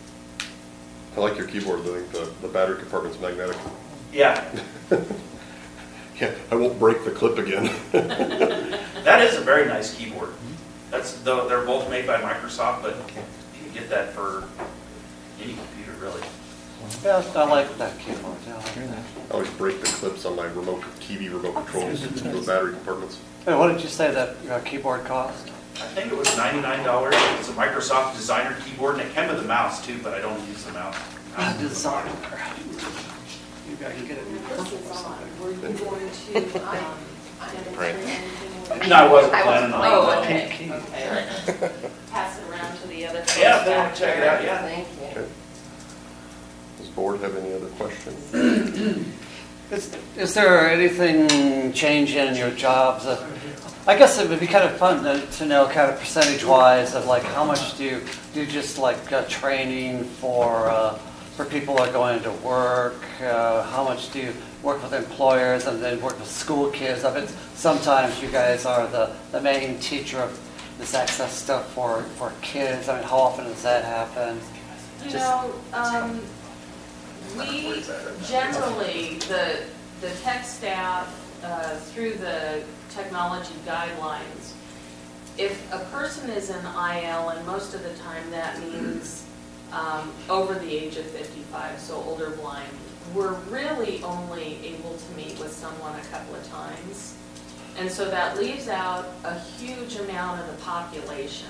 I like your keyboard. I think the battery compartment's magnetic. Yeah. Yeah, I won't break the clip again. That is a very nice keyboard. They're both made by Microsoft, but you can get that for any computer, really. Yeah, I like that keyboard. Yeah, I like that. I always break the clips on my TV remote controls, the battery compartments. Hey, what did you say that keyboard cost? I think it was $99. It's a Microsoft designer keyboard, and it came with a mouse too, but I don't use the mouse. Designer. Maybe I can get it in This purple is or on. something. Were you going to demonstrate anything? No, I wasn't planning on Oh, that. okay, okay. Pass it around to the other folks. Yeah, if they want back to check it there. out, yeah. Thank you. Okay. Does the board have any other questions? Is there anything changing in your jobs? I guess it would be kind of fun to know kind of percentage-wise of like how much do you do just like training for people who are going to work? How much do you work with employers and then work with school kids? I bet sometimes you guys are the main teacher of this access stuff for kids. I mean, how often does that happen? You know, we generally, the tech staff, through the technology guidelines, if a person is in IL, and most of the time that means over the age of 55, so older blind, we're really only able to meet with someone a couple of times. And so that leaves out a huge amount of the population.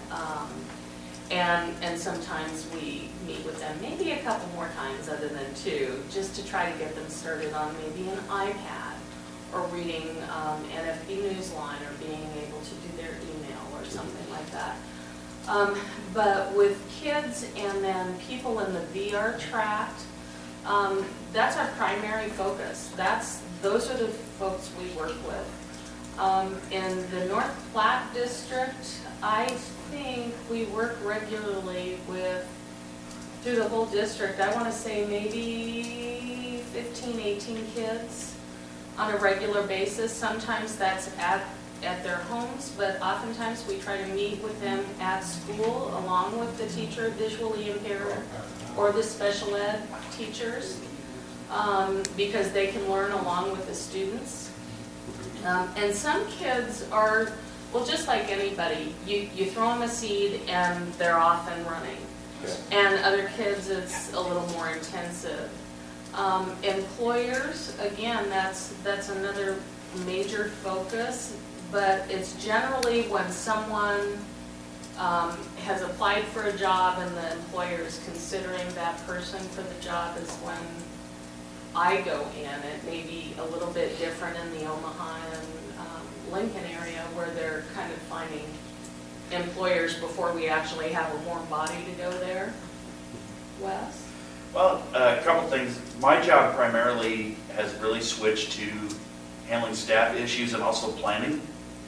And sometimes we meet with them maybe a couple more times other than two, just to try to get them started on maybe an iPad or reading NFB Newsline or being able to do their email or something like that. But with kids and then people in the VR tract, that's our primary focus. Those are the folks we work with. In the North Platte district, I think we work regularly with, through the whole district, I want to say maybe 15, 18 kids on a regular basis. Sometimes that's at their homes, but oftentimes we try to meet with them at school along with the teacher visually impaired or the special ed teachers, because they can learn along with the students. And some kids are, well, just like anybody, you throw them a seed and they're off and running. And other kids, it's a little more intensive. Employers, again, that's another major focus, but it's generally when someone has applied for a job and the employer is considering that person for the job is when I go in. It may be a little bit different in the Omaha and Lincoln area where they're kind of finding employers before we actually have a warm body to go there. Wes? Well, a couple things. My job primarily has really switched to handling staff issues and also planning.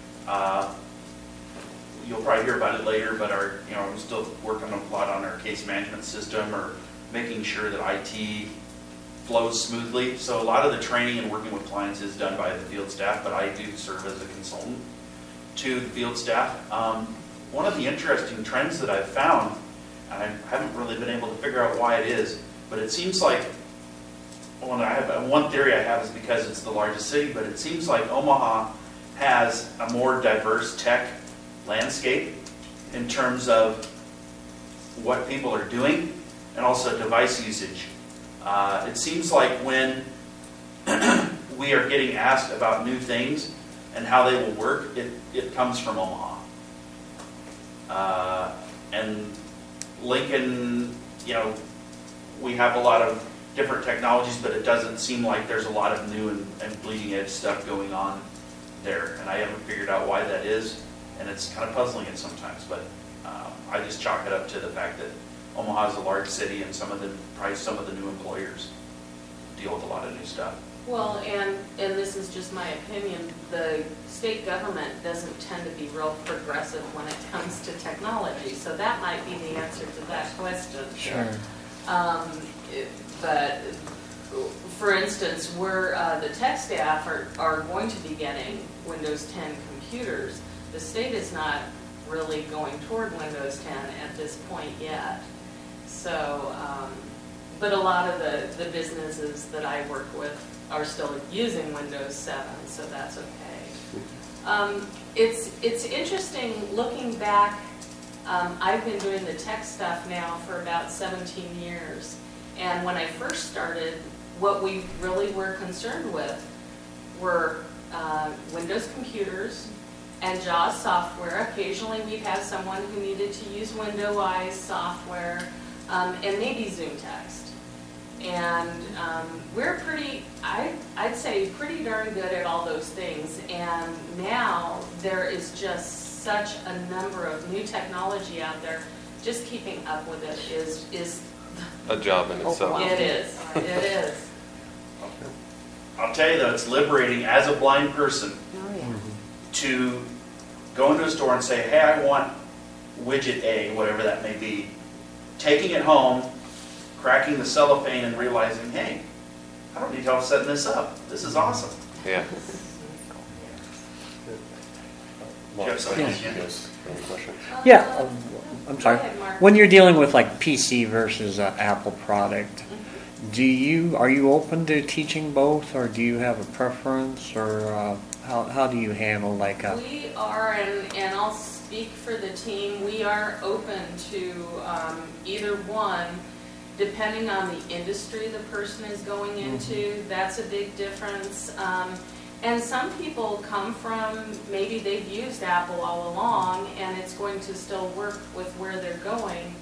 You'll probably hear about it later, but I'm still working a lot on our case management system or making sure that IT flows smoothly. So a lot of the training and working with clients is done by the field staff, but I do serve as a consultant to the field staff. One of the interesting trends that I've found, and I haven't really been able to figure out why it is, but it seems like, one theory I have is because it's the largest city, but it seems like Omaha has a more diverse tech landscape in terms of what people are doing and also device usage. It seems like when we are getting asked about new things and how they will work, it comes from Omaha. And Lincoln, we have a lot of different technologies, but it doesn't seem like there's a lot of new and bleeding edge stuff going on there. And I haven't figured out why that is, and it's kind of puzzling it sometimes, but I just chalk it up to the fact that Omaha is a large city and some of the new employers deal with a lot of new stuff. Well, and this is just my opinion, the state government doesn't tend to be real progressive when it comes to technology, so that might be the answer to that question. Sure. But for instance, the tech staff are going to be getting Windows 10 computers. The state is not really going toward Windows 10 at this point yet. So, but a lot of the businesses that I work with are still using Windows 7, so that's okay. It's interesting looking back. I've been doing the tech stuff now for about 17 years, and when I first started, what we really were concerned with were Windows computers and JAWS software. Occasionally we'd have someone who needed to use Windows software, and maybe Zoom Text. And we're pretty, I'd say pretty darn good at all those things. And now there is just such a number of new technology out there. Just keeping up with it is A job in itself. It is. It is. I'll tell you though, it's liberating as a blind person to go into a store and say, hey, I want widget A, whatever that may be, taking it home, cracking the cellophane and realizing, hey, I don't need help setting this up. This is awesome. Yeah. Do you have something? Yes. Any questions? Yeah, I'm sorry. Go ahead, Mark. When you're dealing with like PC versus Apple product, are you open to teaching both, or do you have a preference, or how do you handle like a? We are, and I'll speak for the team, we are open to either one, depending on the industry the person is going into. That's a big difference. And some people come from, maybe they've used Apple all along, and it's going to still work with where they're going.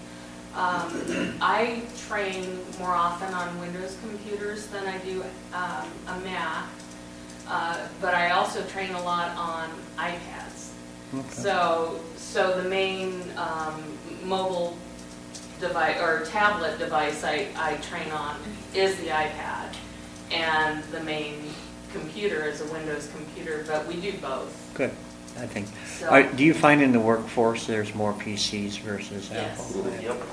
I train more often on Windows computers than I do a Mac, but I also train a lot on iPads. Okay. So the main mobile device or tablet device I train on is the iPad, and the main computer is a Windows computer, but we do both. Good, I think. So, Do you find in the workforce there's more PCs versus Yes. Apple? Yep.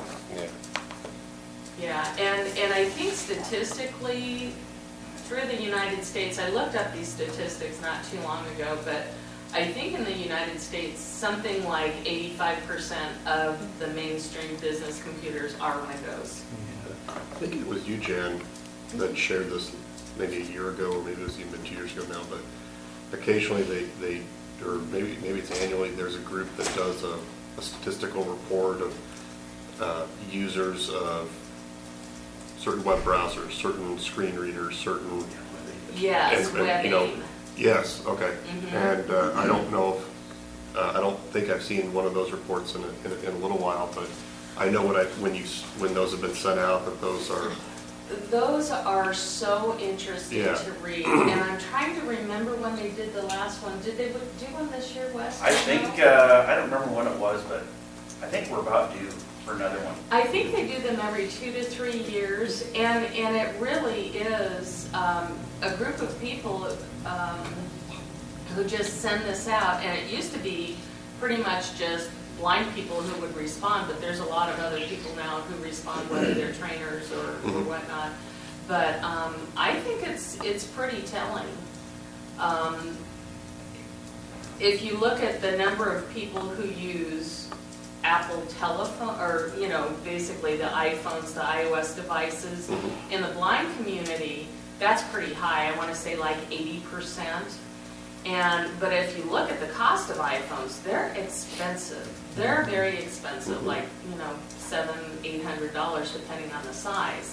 yeah, and I think statistically, through the United States, I looked up these statistics not too long ago, but I think in the United States, something like 85% of the mainstream business computers are Windows. I think it was you, Jan, that shared this maybe a year ago, or maybe it was even 2 years ago now, but occasionally they or maybe it's annually, there's a group that does a statistical report of users of certain web browsers, certain screen readers, certain... Yes, WebAIM. Yes, okay. And I don't know if, I don't think I've seen one of those reports in a little while, but I know when those have been sent out, that those are... Those are so interesting to read, and I'm trying to remember when they did the last one. Did they do one this year, Wes? I think, I don't remember when it was, but I think we're about due for another one. I think they do them every 2 to 3 years, and it really is a group of people who just send this out, and it used to be pretty much just blind people who would respond, but there's a lot of other people now who respond, whether they're trainers or whatnot. But I think it's pretty telling. If you look at the number of people who use Apple telephone, or basically the iPhones, the iOS devices, in the blind community, that's pretty high. I want to say like 80%. But if you look at the cost of iPhones, they're expensive. They're very expensive, like $700-800 depending on the size.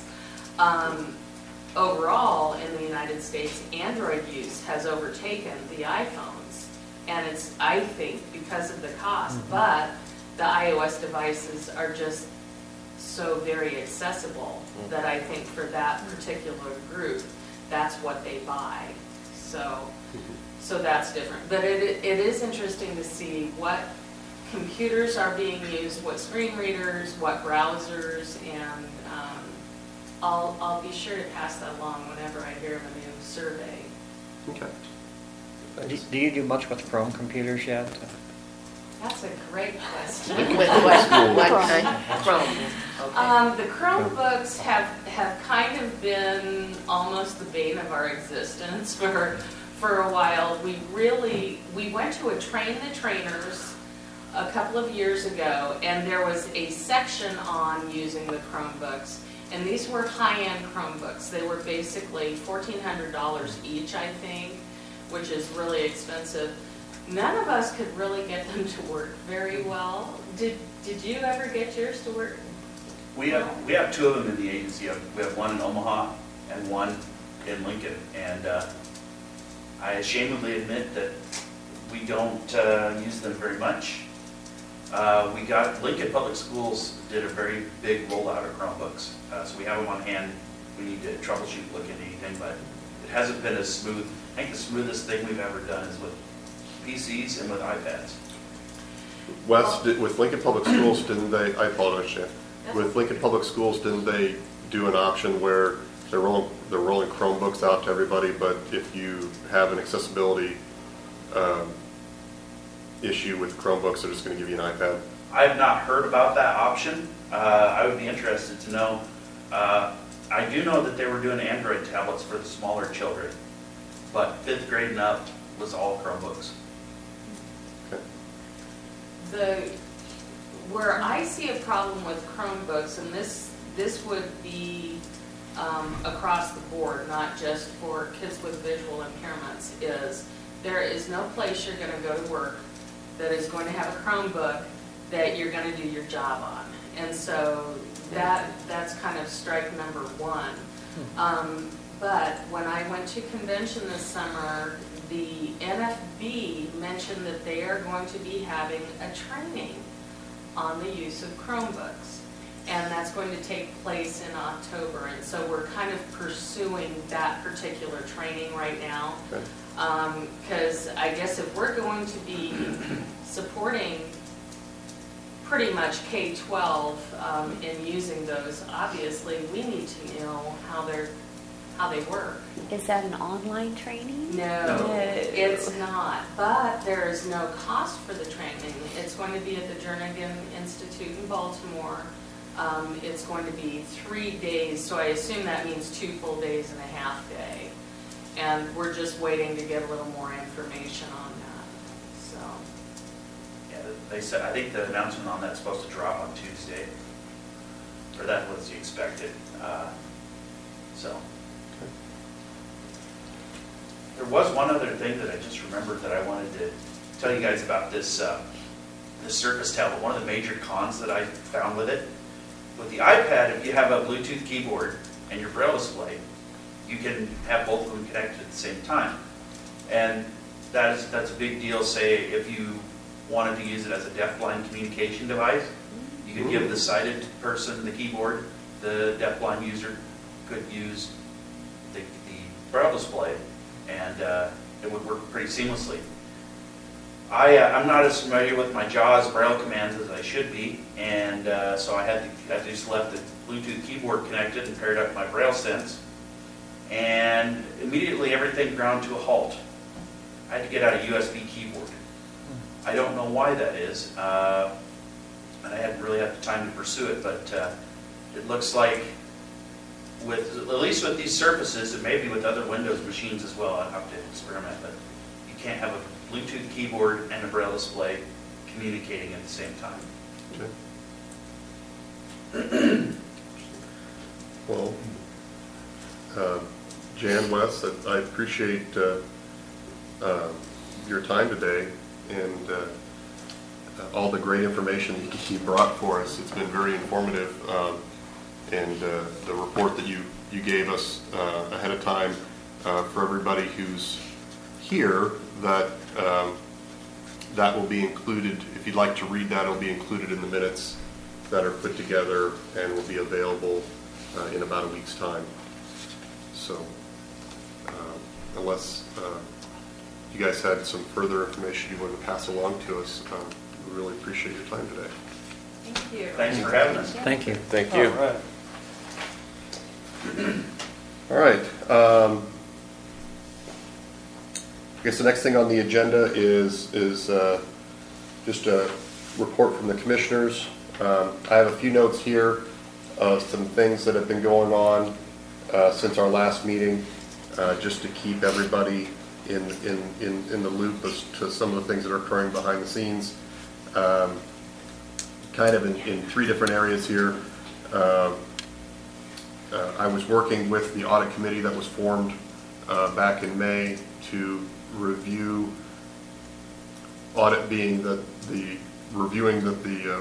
Overall, in the United States, Android use has overtaken the iPhones, and it's, I think, because of the cost. But the iOS devices are just so very accessible that I think for that particular group, that's what they buy. So that's different. But it is interesting to see what computers are being used, what screen readers, what browsers, and I'll be sure to pass that along whenever I hear of a new survey. Okay. Do you do much with Chrome computers yet? That's a great question. With what kind? Chrome. Okay. The Chromebooks have kind of been almost the bane of our existence for a while. We went to a Train the Trainers a couple of years ago, and there was a section on using the Chromebooks. And these were high-end Chromebooks. They were basically $1,400 each, I think, which is really expensive. None of us could really get them to work very well. Did you ever get yours to work? We have two of them in the agency. We have one in Omaha and one in Lincoln. And I ashamedly admit that we don't use them very much. Lincoln Public Schools did a very big rollout of Chromebooks. So we have them on hand. We need to troubleshoot, look at anything, but it hasn't been as smooth. I think the smoothest thing we've ever done is with PCs and with iPads. Wes, with Lincoln Public Schools, didn't they, I apologize, Jan. With Lincoln Public Schools, didn't they do an option where they're rolling Chromebooks out to everybody, but if you have an accessibility issue with Chromebooks, they're just going to give you an iPad? I have not heard about that option. I would be interested to know. I do know that they were doing Android tablets for the smaller children, but 5th grade and up was all Chromebooks. Where I see a problem with Chromebooks, and this would be across the board, not just for kids with visual impairments, is there is no place you're going to go to work that is going to have a Chromebook that you're going to do your job on. And so that's kind of strike number one. But when I went to convention this summer, the NFB mentioned that they are going to be having a training on the use of Chromebooks. And that's going to take place in October. And so we're kind of pursuing that particular training right now. Because I guess if we're going to be supporting pretty much K-12 in using those, obviously we need to know how they work. Is that an online training? No, it's not. But there is no cost for the training. It's going to be at the Jernigan Institute in Baltimore. It's going to be 3 days, so I assume that means 2 full days and a half day. And we're just waiting to get a little more information on that. So. Yeah, they said, I think the announcement on that's supposed to drop on Tuesday, or that was expected. There was one other thing that I just remembered that I wanted to tell you guys about this Surface tablet. One of the major cons that I found with it, with the iPad, if you have a Bluetooth keyboard and your Braille display, you can have both of them connected at the same time. And that's a big deal, say, if you wanted to use it as a deafblind communication device. You could give the sighted person the keyboard, the deafblind user could use the Braille display, and it would work pretty seamlessly. I'm not as familiar with my JAWS Braille commands as I should be, and so I just left the Bluetooth keyboard connected and paired up my Braille Sense, and immediately everything ground to a halt. I had to get out a USB keyboard. I don't know why that is, and I hadn't really had the time to pursue it, but it looks like, at least with these Surfaces, and maybe with other Windows machines as well, I'll have to experiment, but you can't have a Bluetooth keyboard and a Braille display communicating at the same time. Okay. Well, Jan, Wes, I appreciate your time today and all the great information you brought for us. It's been very informative, and the report that you gave us ahead of time for everybody who's here, that will be included. If you'd like to read that, it'll be included in the minutes that are put together and will be available in about a week's time. So unless you guys had some further information you wanted to pass along to us, we really appreciate your time today. Thank you. Thanks for having us. Thank you. Thank you. All right. I guess the next thing on the agenda is just a report from the commissioners. I have a few notes here of some things that have been going on since our last meeting, just to keep everybody in the loop as to some of the things that are occurring behind the scenes. Kind of in 3 different areas here. I was working with the audit committee that was formed back in May to review, audit being the reviewing the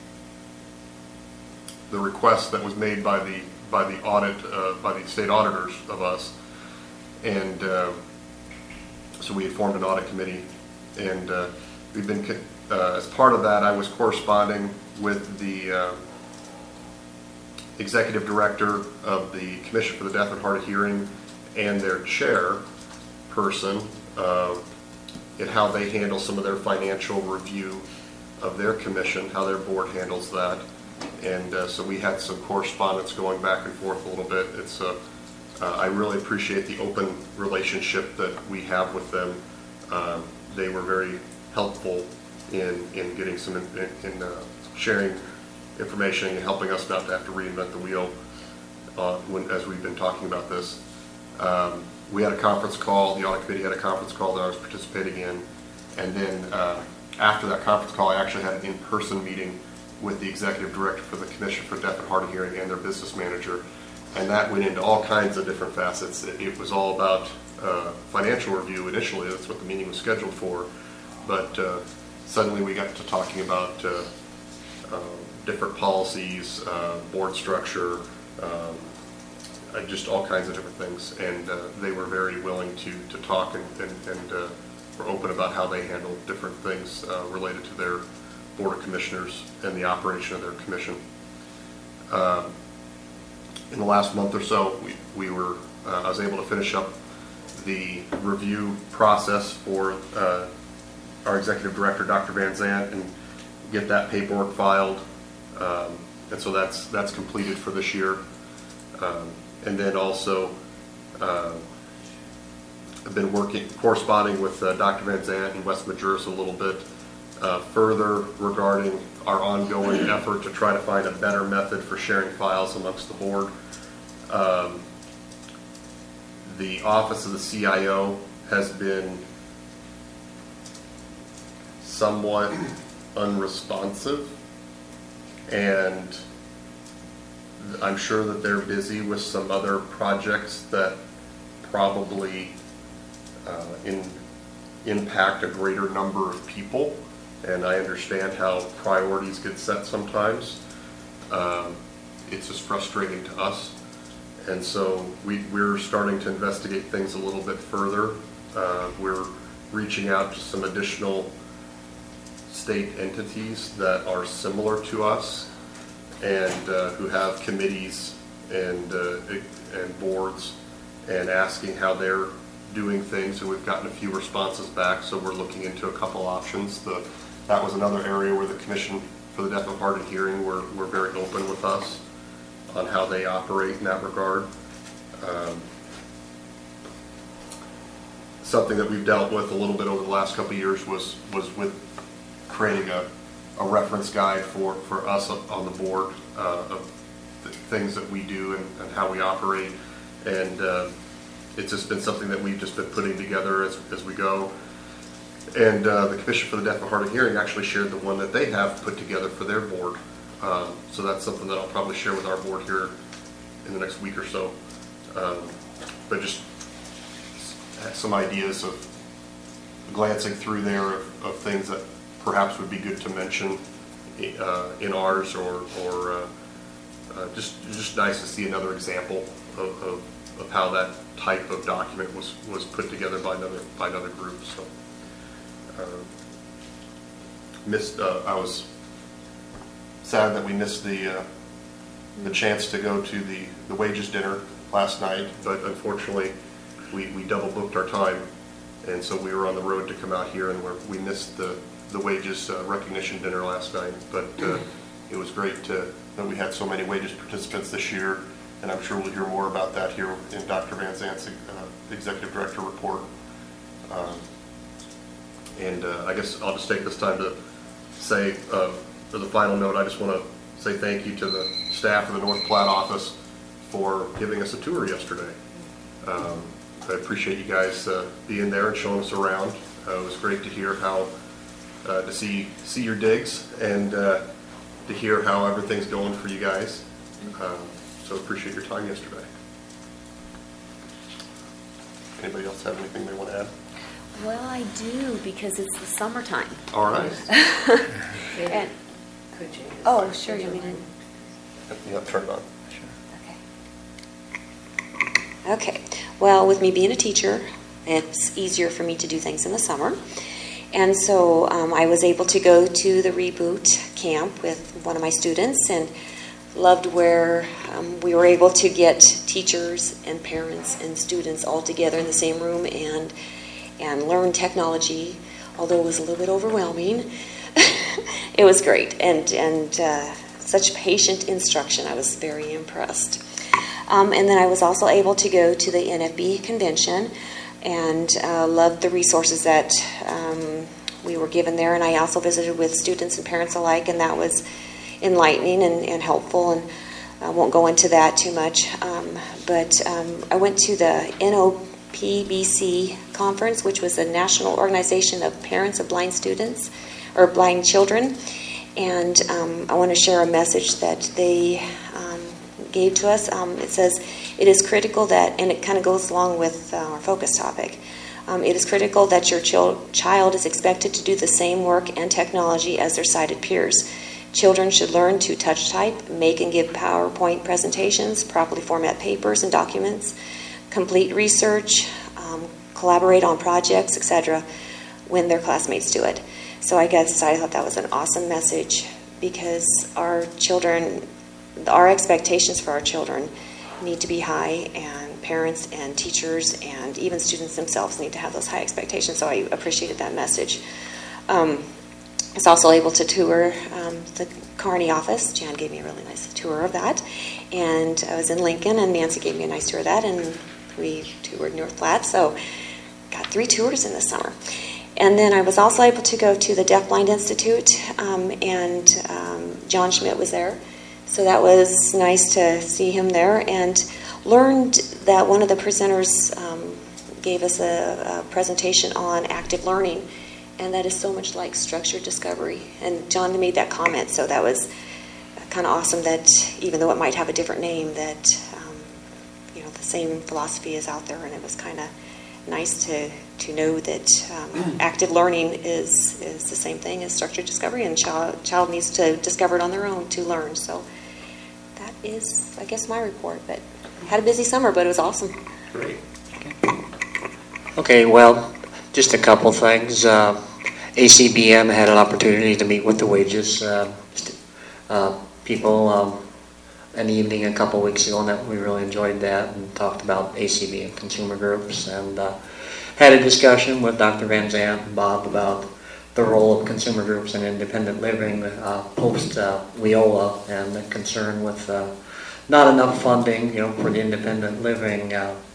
request that was made by the audit by the state auditors of us, and so we had formed an audit committee, and we've been as part of that. I was corresponding with the executive director of the Commission for the Deaf and Hard of Hearing and their chairperson in how they handle some of their financial review of their commission, how their board handles that. And so we had some correspondence going back and forth a little bit. It's I really appreciate the open relationship that we have with them. They were very helpful in getting some in sharing information and helping us not to have to reinvent the wheel as we've been talking about this. We had a conference call, the audit committee had a conference call that I was participating in, and then after that conference call I actually had an in-person meeting with the executive director for the Commission for Deaf and Hard of Hearing and their business manager, and that went into all kinds of different facets. It was all about financial review initially, that's what the meeting was scheduled for, but suddenly we got to talking about different policies, board structure, just all kinds of different things, and they were very willing to talk and were open about how they handle different things related to their Board of Commissioners and the operation of their commission. In the last month or so, I was able to finish up the review process for our executive director, Dr. Van Zandt, and get that paperwork filed. And so that's completed for this year. And then also, I've been corresponding with Dr. Van Zandt and Wes Majerus a little bit further regarding our ongoing effort to try to find a better method for sharing files amongst the board. The Office of the CIO has been somewhat unresponsive, and I'm sure that they're busy with some other projects that probably impact a greater number of people, and I understand how priorities get set sometimes. It's just frustrating to us, and so we're starting to investigate things a little bit further. We're reaching out to some additional state entities that are similar to us and who have committees and boards, and asking how they're doing things, and we've gotten a few responses back, so we're looking into a couple options. That was another area where the Commission for the Deaf and Hard of Hearing were very open with us on how they operate in that regard. Something that we've dealt with a little bit over the last couple of years was with creating a reference guide for us on the board of the things that we do and how we operate, and it's just been something that we've just been putting together as we go. And the Commission for the Deaf and Hard of Hearing actually shared the one that they have put together for their board. So that's something that I'll probably share with our board here in the next week or so. But just some ideas of glancing through there of things that perhaps would be good to mention in ours, or just nice to see another example of how that type of document was put together by another group. So I was sad that we missed the chance to go to the wages dinner last night, but unfortunately we double booked our time, and so we were on the road to come out here, and we missed the wages recognition dinner last night. But it was great that we had so many wages participants this year, and I'm sure we'll hear more about that here in Dr. Van Zandt's Executive Director report. And I guess I'll just take this time to say, for the final note, I just want to say thank you to the staff of the North Platte office for giving us a tour yesterday. I appreciate you guys being there and showing us around. It was great to hear to see your digs, and to hear how everything's going for you guys. So appreciate your time yesterday. Anybody else have anything they want to add? Well, I do, because it's the summertime. All right. And, Could you? oh, sure, you mean. Yeah, turn it on. Okay. Well, with me being a teacher, it's easier for me to do things in the summer. And so I was able to go to the Reboot camp with one of my students and loved where we were able to get teachers and parents and students all together in the same room and learn technology, although it was a little bit overwhelming. It was great, and such patient instruction. I was very impressed. And then I was also able to go to the NFB convention and loved the resources that we were given there. And I also visited with students and parents alike, and that was enlightening and helpful. And I won't go into that too much. But I went to the NOPBC conference, which was a national organization of parents of blind students or blind children. And I want to share a message that they gave to us. It says, it is critical that, and it kind of goes along with our focus topic, it is critical that your child is expected to do the same work and technology as their sighted peers. Children should learn to touch type, make and give PowerPoint presentations, properly format papers and documents, complete research, collaborate on projects, etc., when their classmates do it. So I thought that was an awesome message, because our children, our expectations for our children need to be high, and parents and teachers and even students themselves need to have those high expectations. So I appreciated that message. I was also able to tour the Kearney office. Jan gave me a really nice tour of that. And I was in Lincoln, and Nancy gave me a nice tour of that, and we toured North Platte. So got 3 tours in the summer. And then I was also able to go to the Deafblind Institute, and John Schmidt was there. So that was nice to see him there, and learned that one of the presenters gave us a presentation on active learning, and that is so much like structured discovery. And John made that comment, so that was kind of awesome that even though it might have a different name, that the same philosophy is out there, and it was kind of nice to know that active learning is the same thing as structured discovery, and child needs to discover it on their own to learn. So that is, I guess, my report. But had a busy summer, but it was awesome. Great. Okay, well, just a couple things. ACBM had an opportunity to meet with the wages people an evening a couple weeks ago, and that we really enjoyed that, and talked about ACB and consumer groups, and had a discussion with Dr. Van Zandt and Bob about the role of consumer groups in independent living post WIOLA, and the concern with not enough funding, for the independent living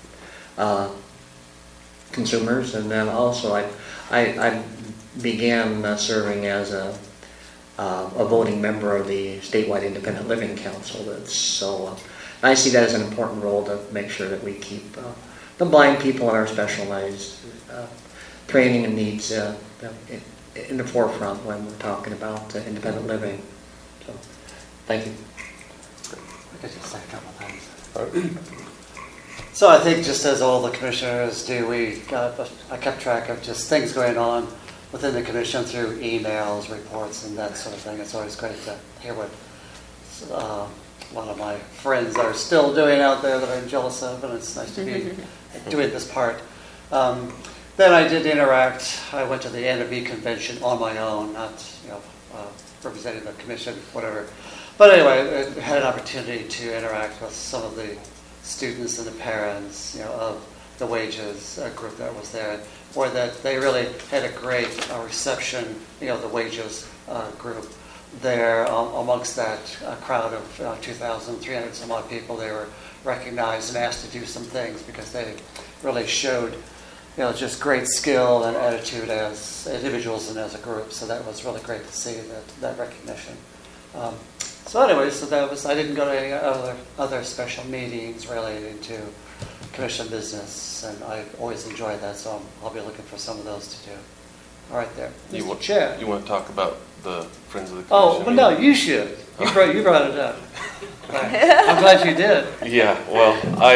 consumers. And then also I began serving as a voting member of the statewide Independent Living Council. So I see that as an important role to make sure that we keep the blind people in our specialized training and needs in the forefront when we're talking about independent living. So, thank you. I could just say a couple things. So I think, just as all the commissioners do, I kept track of just things going on within the commission through emails, reports, and that sort of thing. It's always great to hear what a lot of my friends are still doing out there that I'm jealous of, and it's nice to be doing this part. Then I did interact. I went to the NFB convention on my own, not representing the commission, whatever. But anyway, I had an opportunity to interact with some of the students and the parents, of the wages group that was there, or that they really had a great reception, the wages group there amongst that crowd of 2,300 some odd people. They were recognized and asked to do some things because they really showed, just great skill and attitude as individuals and as a group. So that was really great to see that recognition. So anyway, I didn't go to any other special meetings relating to commission business, and I always enjoy that, so I'll be looking for some of those to do. All right, there. You Mr. Chair. You want to talk about the Friends of the Oh, Commission. well, no, you should. You brought it up. Right. I'm glad you did. Yeah, well,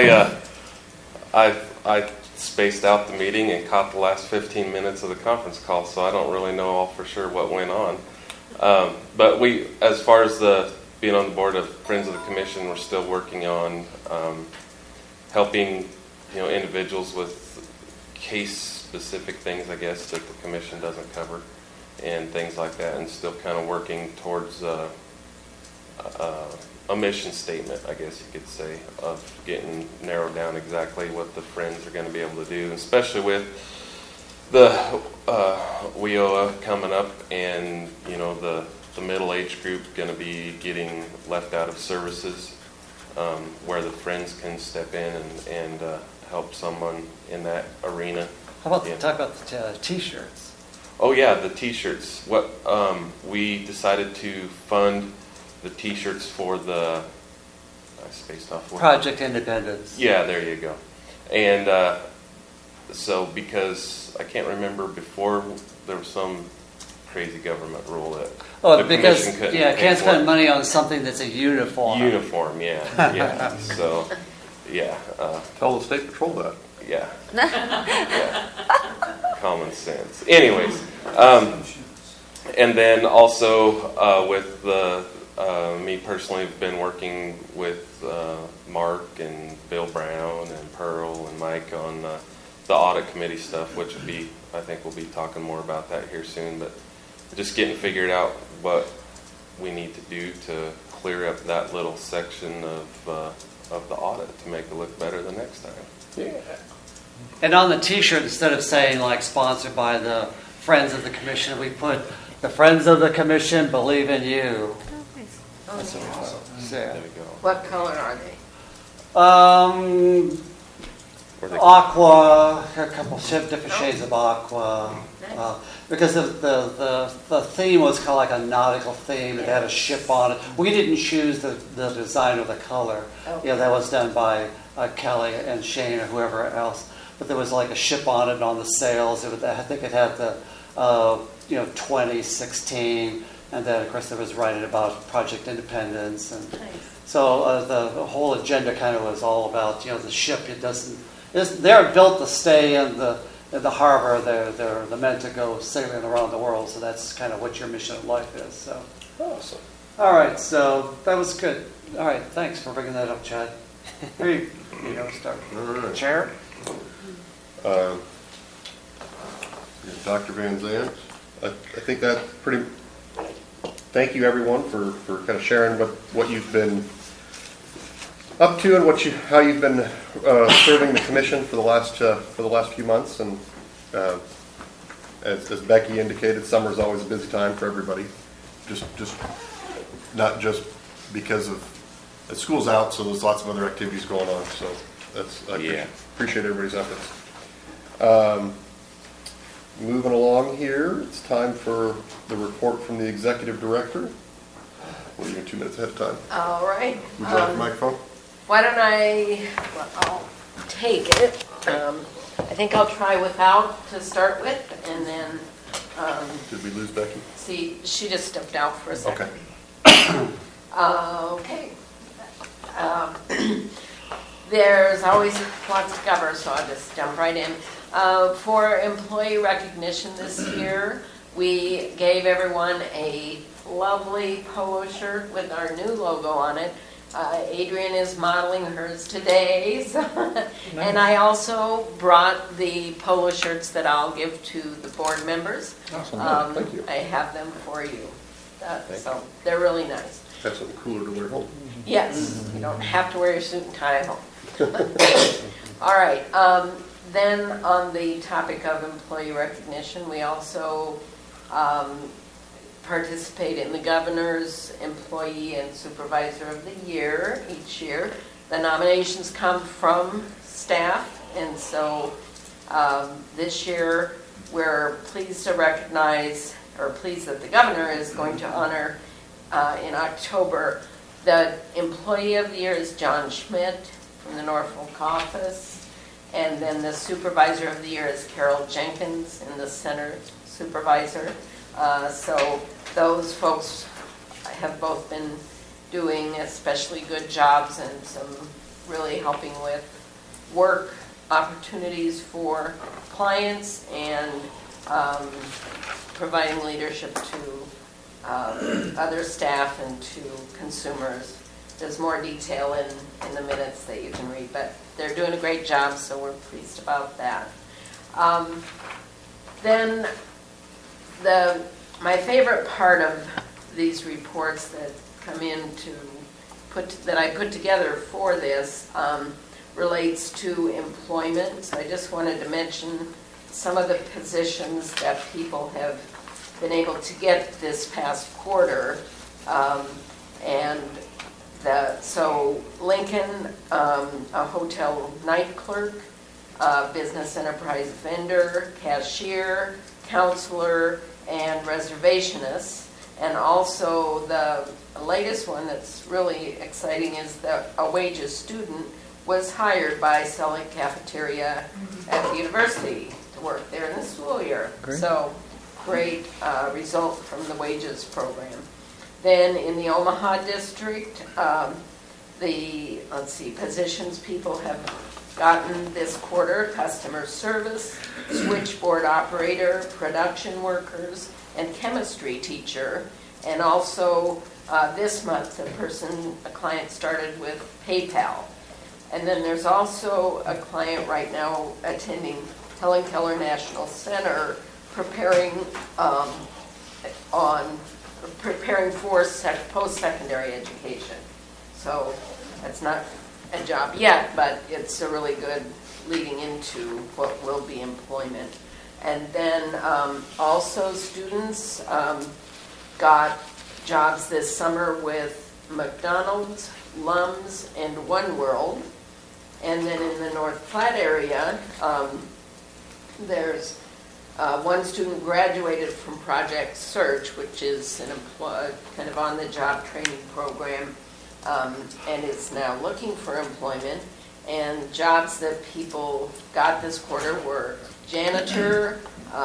I spaced out the meeting and caught the last 15 minutes of the conference call, so I don't really know all for sure what went on. But we, as far as being on the board of Friends of the Commission, we're still working on helping individuals with case-specific things, I guess, that the commission doesn't cover, and things like that, and still kind of working towards a mission statement, I guess you could say, of getting narrowed down exactly what the Friends are going to be able to do, especially with the WIOA coming up, and the middle age group going to be getting left out of services, where the Friends can step in and help someone in that arena. How about talk about the T-shirts? Oh yeah, the T-shirts. What we decided to fund the T-shirts for I spaced off. Project Independence. Yeah, there you go. And so because I can't remember before, there was some crazy government rule that the because commission couldn't can't pay spend for. money on something that's a uniform. Uniform, yeah. So, yeah. Tell the state patrol that. Yeah. Yeah. Common sense. Anyways, and then also with me personally, have been working with Mark and Bill Brown and Pearl and Mike on the audit committee stuff, which would be, I think we'll be talking more about that here soon, but just getting figured out what we need to do to clear up that little section of the audit to make it look better the next time. Yeah. And on the T-shirt, instead of saying like sponsored by the Friends of the Commission, we put the Friends of the Commission believe in you. That's what we put. So, There we go. What color are they? Aqua, a couple different shades of aqua. Because the theme was kind of like a nautical theme. It had a ship on it. We didn't choose the design or the color. Okay. That was done by Kelly and Shane or whoever else. But there was like a ship on it on the sails. I think it had the 2016, and then of course there was writing about Project Independence, and so the whole agenda kind of was all about the ship. They're built to stay in the harbor. They're meant to go sailing around the world. So that's kind of what your mission of life is. So awesome. All right, so that was good. All right, thanks for bringing that up, Chad. Here you go, start. All right. Chair. Dr. Van Zandt, I think that's pretty. Thank you, everyone, for kind of sharing what you've been up to and how you've been serving the commission for the last few months. And as Becky indicated, summer is always a busy time for everybody. Just not just because of the school's out, so there's lots of other activities going on. So I appreciate everybody's efforts. Moving along here, it's time for the report from the executive director. We're even 2 minutes ahead of time. All right. Would you like the microphone? Why don't I'll take it. I think I'll try without to start with, and then. Did we lose Becky? See, she just stepped out for a second. Okay. Okay. There's always lots to cover, so I'll just jump right in. For employee recognition this year, we gave everyone a lovely polo shirt with our new logo on it. Adrian is modeling hers today. And I also brought the polo shirts that I'll give to the board members. Awesome. Thank you. I have them for you. So they're really nice. Have something cooler to wear home. Yes, you don't have to wear your suit and tie at home. All right. Then on the topic of employee recognition, we also participate in the governor's employee and supervisor of the year each year. The nominations come from staff, and so this year we're pleased to recognize, or pleased that the governor is going to honor in October. The employee of the year is John Schmidt from the Norfolk office. And then the supervisor of the year is Carol Jenkins, and the center supervisor. So those folks have both been doing especially good jobs and some really helping with work opportunities for clients and providing leadership to other staff and to consumers. There's more detail in the minutes that you can read, but they're doing a great job, so we're pleased about that. Then my favorite part of these reports that come in that I put together for this relates to employment. So I just wanted to mention some of the positions that people have been able to get this past quarter. So Lincoln, a hotel night clerk, business enterprise vendor, cashier, counselor, and reservationist. And also the latest one that's really exciting is that a wages student was hired by Selleck Cafeteria at the university to work there in the school year. Great. So great result from the wages program. Then in the Omaha district, positions people have gotten this quarter: customer service, switchboard operator, production workers, and chemistry teacher. And also this month, a client started with PayPal. And then there's also a client right now attending Helen Keller National Center, preparing for post-secondary education. So that's not a job yet, but it's a really good leading into what will be employment. And then also students got jobs this summer with McDonald's, Lums, and One World. And then in the North Platte area, there's one student graduated from Project Search, which is an kind of on-the-job training program, and is now looking for employment. And jobs that people got this quarter were janitor,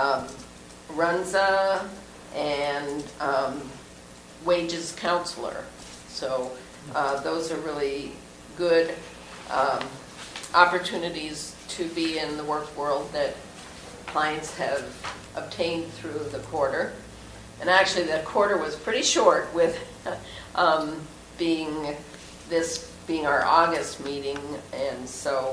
Runza, and wages counselor. So those are really good opportunities to be in the work world that clients have obtained through the quarter. And actually the quarter was pretty short with being our August meeting, and so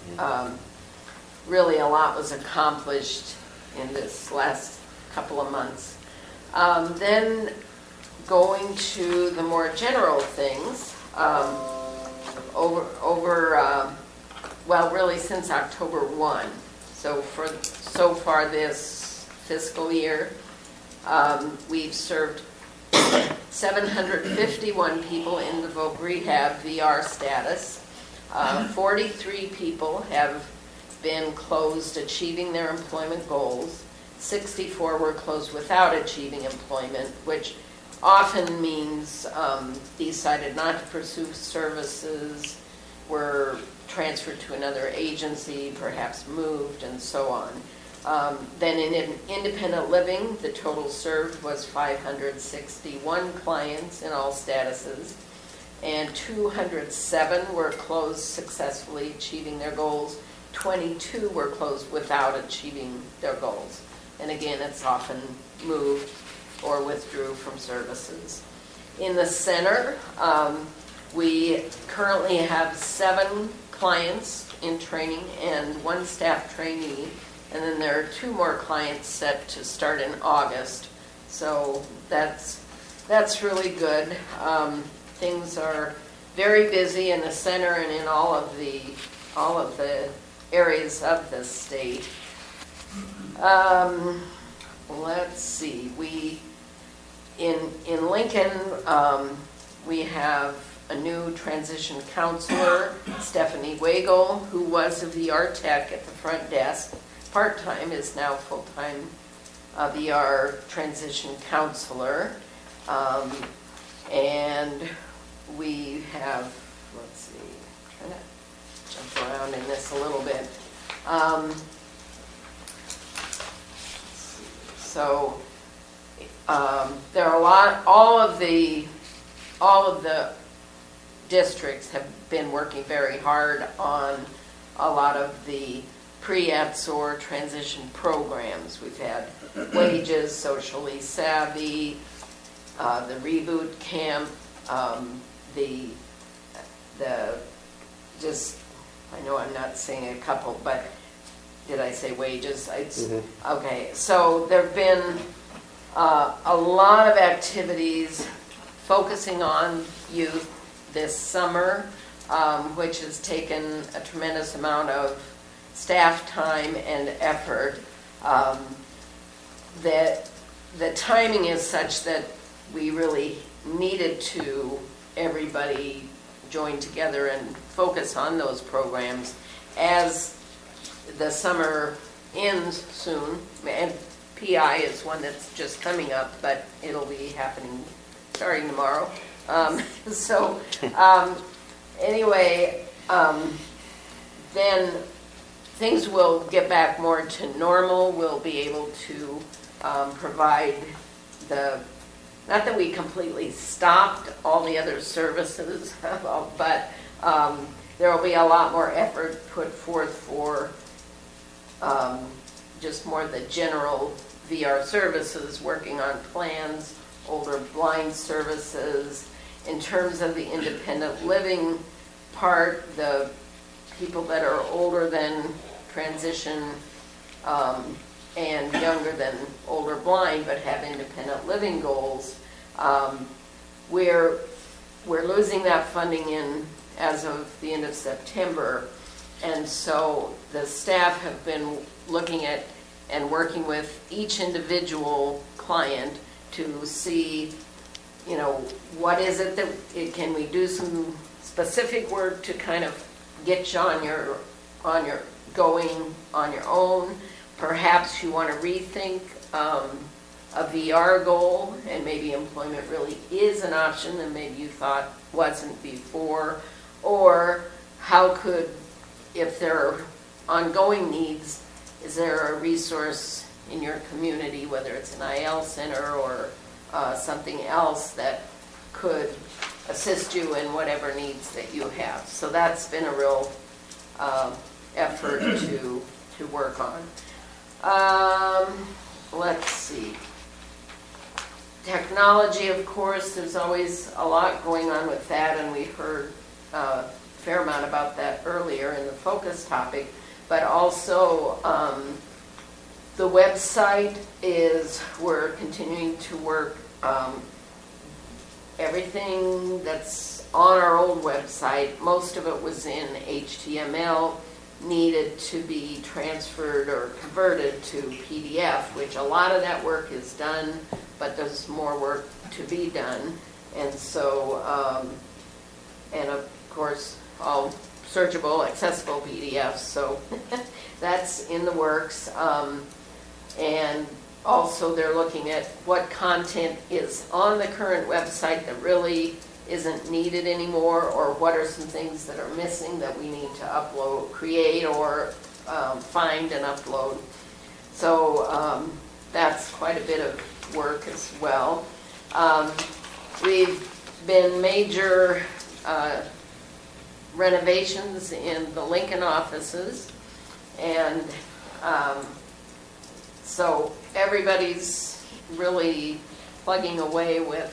really a lot was accomplished in this last couple of months. Then going to the more general things, really since October 1. So far this fiscal year, we've served 751 people in the Voc Rehab VR status. 43 people have been closed achieving their employment goals. 64 were closed without achieving employment, which often means decided not to pursue services, were transferred to another agency, perhaps moved, and so on. Then in independent living, the total served was 561 clients in all statuses, and 207 were closed successfully achieving their goals. 22 were closed without achieving their goals. And again, it's often moved or withdrew from services. In the center, we currently have 7 clients in training and 1 staff trainee, and then there are 2 more clients set to start in August. So that's really good. Things are very busy in the center and in all of the areas of the state. Let's see. In Lincoln, we have a new transition counselor, Stephanie Wagle, who was a VR tech at the front desk. Part-time, is now full-time VR transition counselor. And we have, let's see, I'm trying to jump around in this a little bit. So there are all of the districts have been working very hard on a lot of the pre-ETS or transition programs. We've had Wages, Socially Savvy, the Reboot Camp, I know I'm not saying a couple, but did I say Wages? Okay, so there have been a lot of activities focusing on youth this summer, which has taken a tremendous amount of staff time and effort. That the timing is such that we really needed to everybody join together and focus on those programs as the summer ends soon. And PI is one that's just coming up, but it'll be happening starting tomorrow. Anyway, then things will get back more to normal. We'll be able to provide not that we completely stopped all the other services, but there will be a lot more effort put forth for just more the general VR services, working on plans, older blind services. In terms of the independent living part, the people that are older than transition and younger than older blind but have independent living goals, we're losing that funding as of the end of September. And so the staff have been looking at and working with each individual client to see, what is it that can we do some specific work to kind of get you on your own. Perhaps you want to rethink a VR goal, and maybe employment really is an option that maybe you thought wasn't before. Or how could, if there are ongoing needs, is there a resource in your community, whether it's an IL center or something else that could assist you in whatever needs that you have. So that's been a real effort to work on. Let's see. Technology, of course, there's always a lot going on with that, and we heard a fair amount about that earlier in the focus topic. But also, the website we're continuing to work. Everything that's on our old website, most of it was in HTML, needed to be transferred or converted to PDF, which a lot of that work is done, but there's more work to be done. And so, and of course, all searchable, accessible PDFs, so that's in the works. And also they're looking at what content is on the current website that really isn't needed anymore, or what are some things that are missing that we need to upload, create, or find and upload. So that's quite a bit of work as well. We've been major renovations in the Lincoln offices, and so everybody's really plugging away with.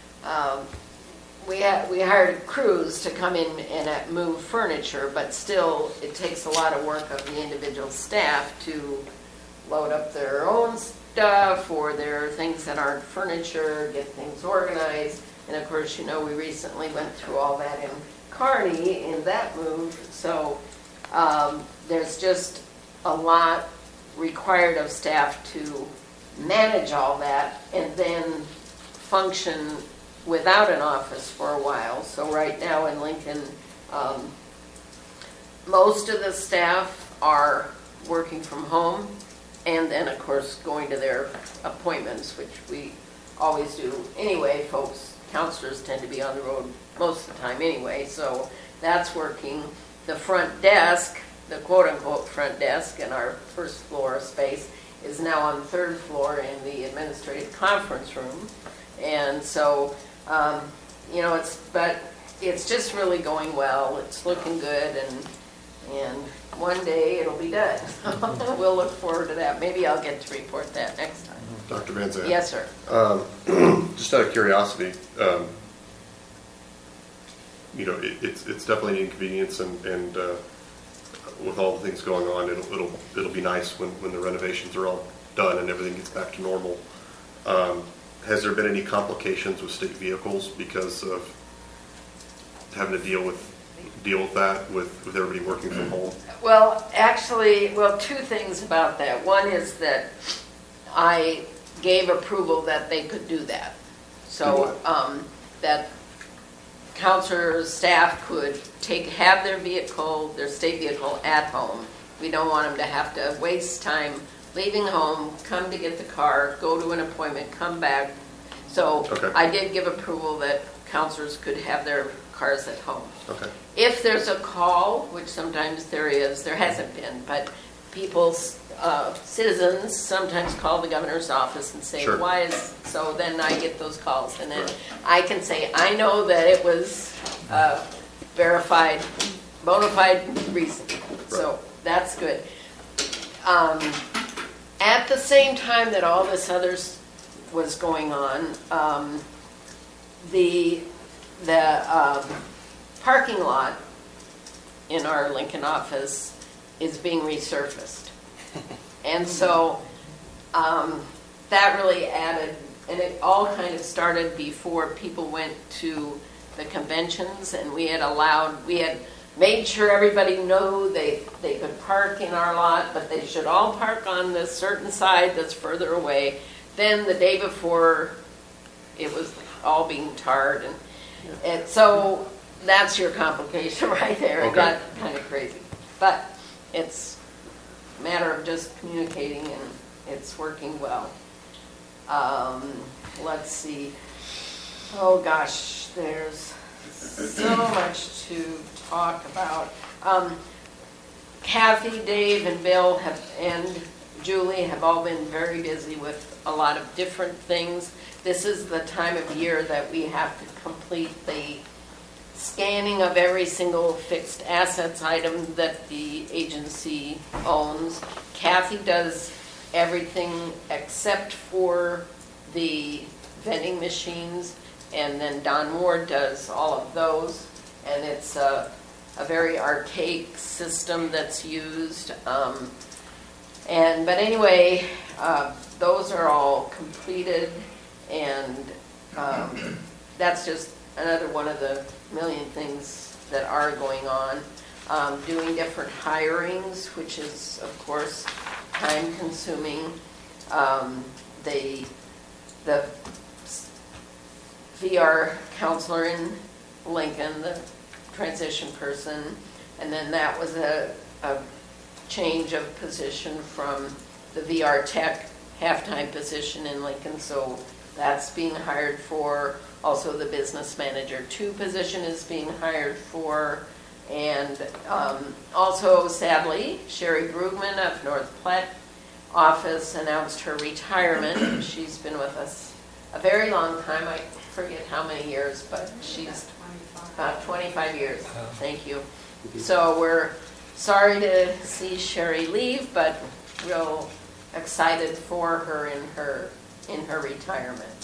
We hired crews to come in and move furniture, but still it takes a lot of work of the individual staff to load up their own stuff or their things that aren't furniture, get things organized. And of course, we recently went through all that in Kearney in that move. So there's just a lot required of staff to manage all that and then function without an office for a while. So right now in Lincoln, most of the staff are working from home, and then of course going to their appointments, which we always do anyway. Counselors tend to be on the road most of the time anyway, so that's working. The front desk, the quote-unquote front desk in our first floor space, is now on the 3rd floor in the administrative conference room. And so, it's just really going well. It's looking good, and one day it'll be done. We'll look forward to that. Maybe I'll get to report that next time. Dr. Van Zandt? Yes, sir. Just out of curiosity, it's definitely an inconvenience, and with all the things going on, it'll be nice when the renovations are all done and everything gets back to normal. Has there been any complications with state vehicles because of having to deal with that with everybody working from home? Well, actually, two things about that. One is that I gave approval that they could do that. So that counselors, staff could have their state vehicle at home. We don't want them to have to waste time leaving home, come to get the car, go to an appointment, come back. So I did give approval that counselors could have their cars at home. Okay. If there's a call, which sometimes there hasn't been, but citizens sometimes call the governor's office and say, why is, so then I get those calls, and then I can say, I know that it was verified, bona fide reason. So that's good. At the same time that all this others was going on, the parking lot in our Lincoln office is being resurfaced. And so that really added, and it all kind of started before people went to the conventions, and we had made sure everybody knew they could park in our lot, but they should all park on this certain side that's further away. Then the day before, it was all being tarred, and so that's your complication right there. It got kind of crazy, but it's a matter of just communicating, and it's working well. Let's see. Oh gosh, there's so much to talk about. Kathy, Dave, and Bill and Julie have all been very busy with a lot of different things. This is the time of year that we have to complete the scanning of every single fixed assets item that the agency owns. Kathy does everything except for the vending machines, and then Don Moore does all of those, and it's a very archaic system that's used. But anyway, those are all completed, and that's just another one of the million things that are going on. Doing different hirings, which is, of course, time-consuming. The VR counselor in Lincoln, the transition person, and then that was a change of position from the VR tech half-time position in Lincoln, so that's being hired for. Also, the business manager 2 position is being hired for. And also, sadly, Sherry Brugman of North Platte office announced her retirement. She's been with us a very long time. I forget how many years, but she's about 25 years. Thank you. So we're sorry to see Sherry leave, but real excited for her in her retirement.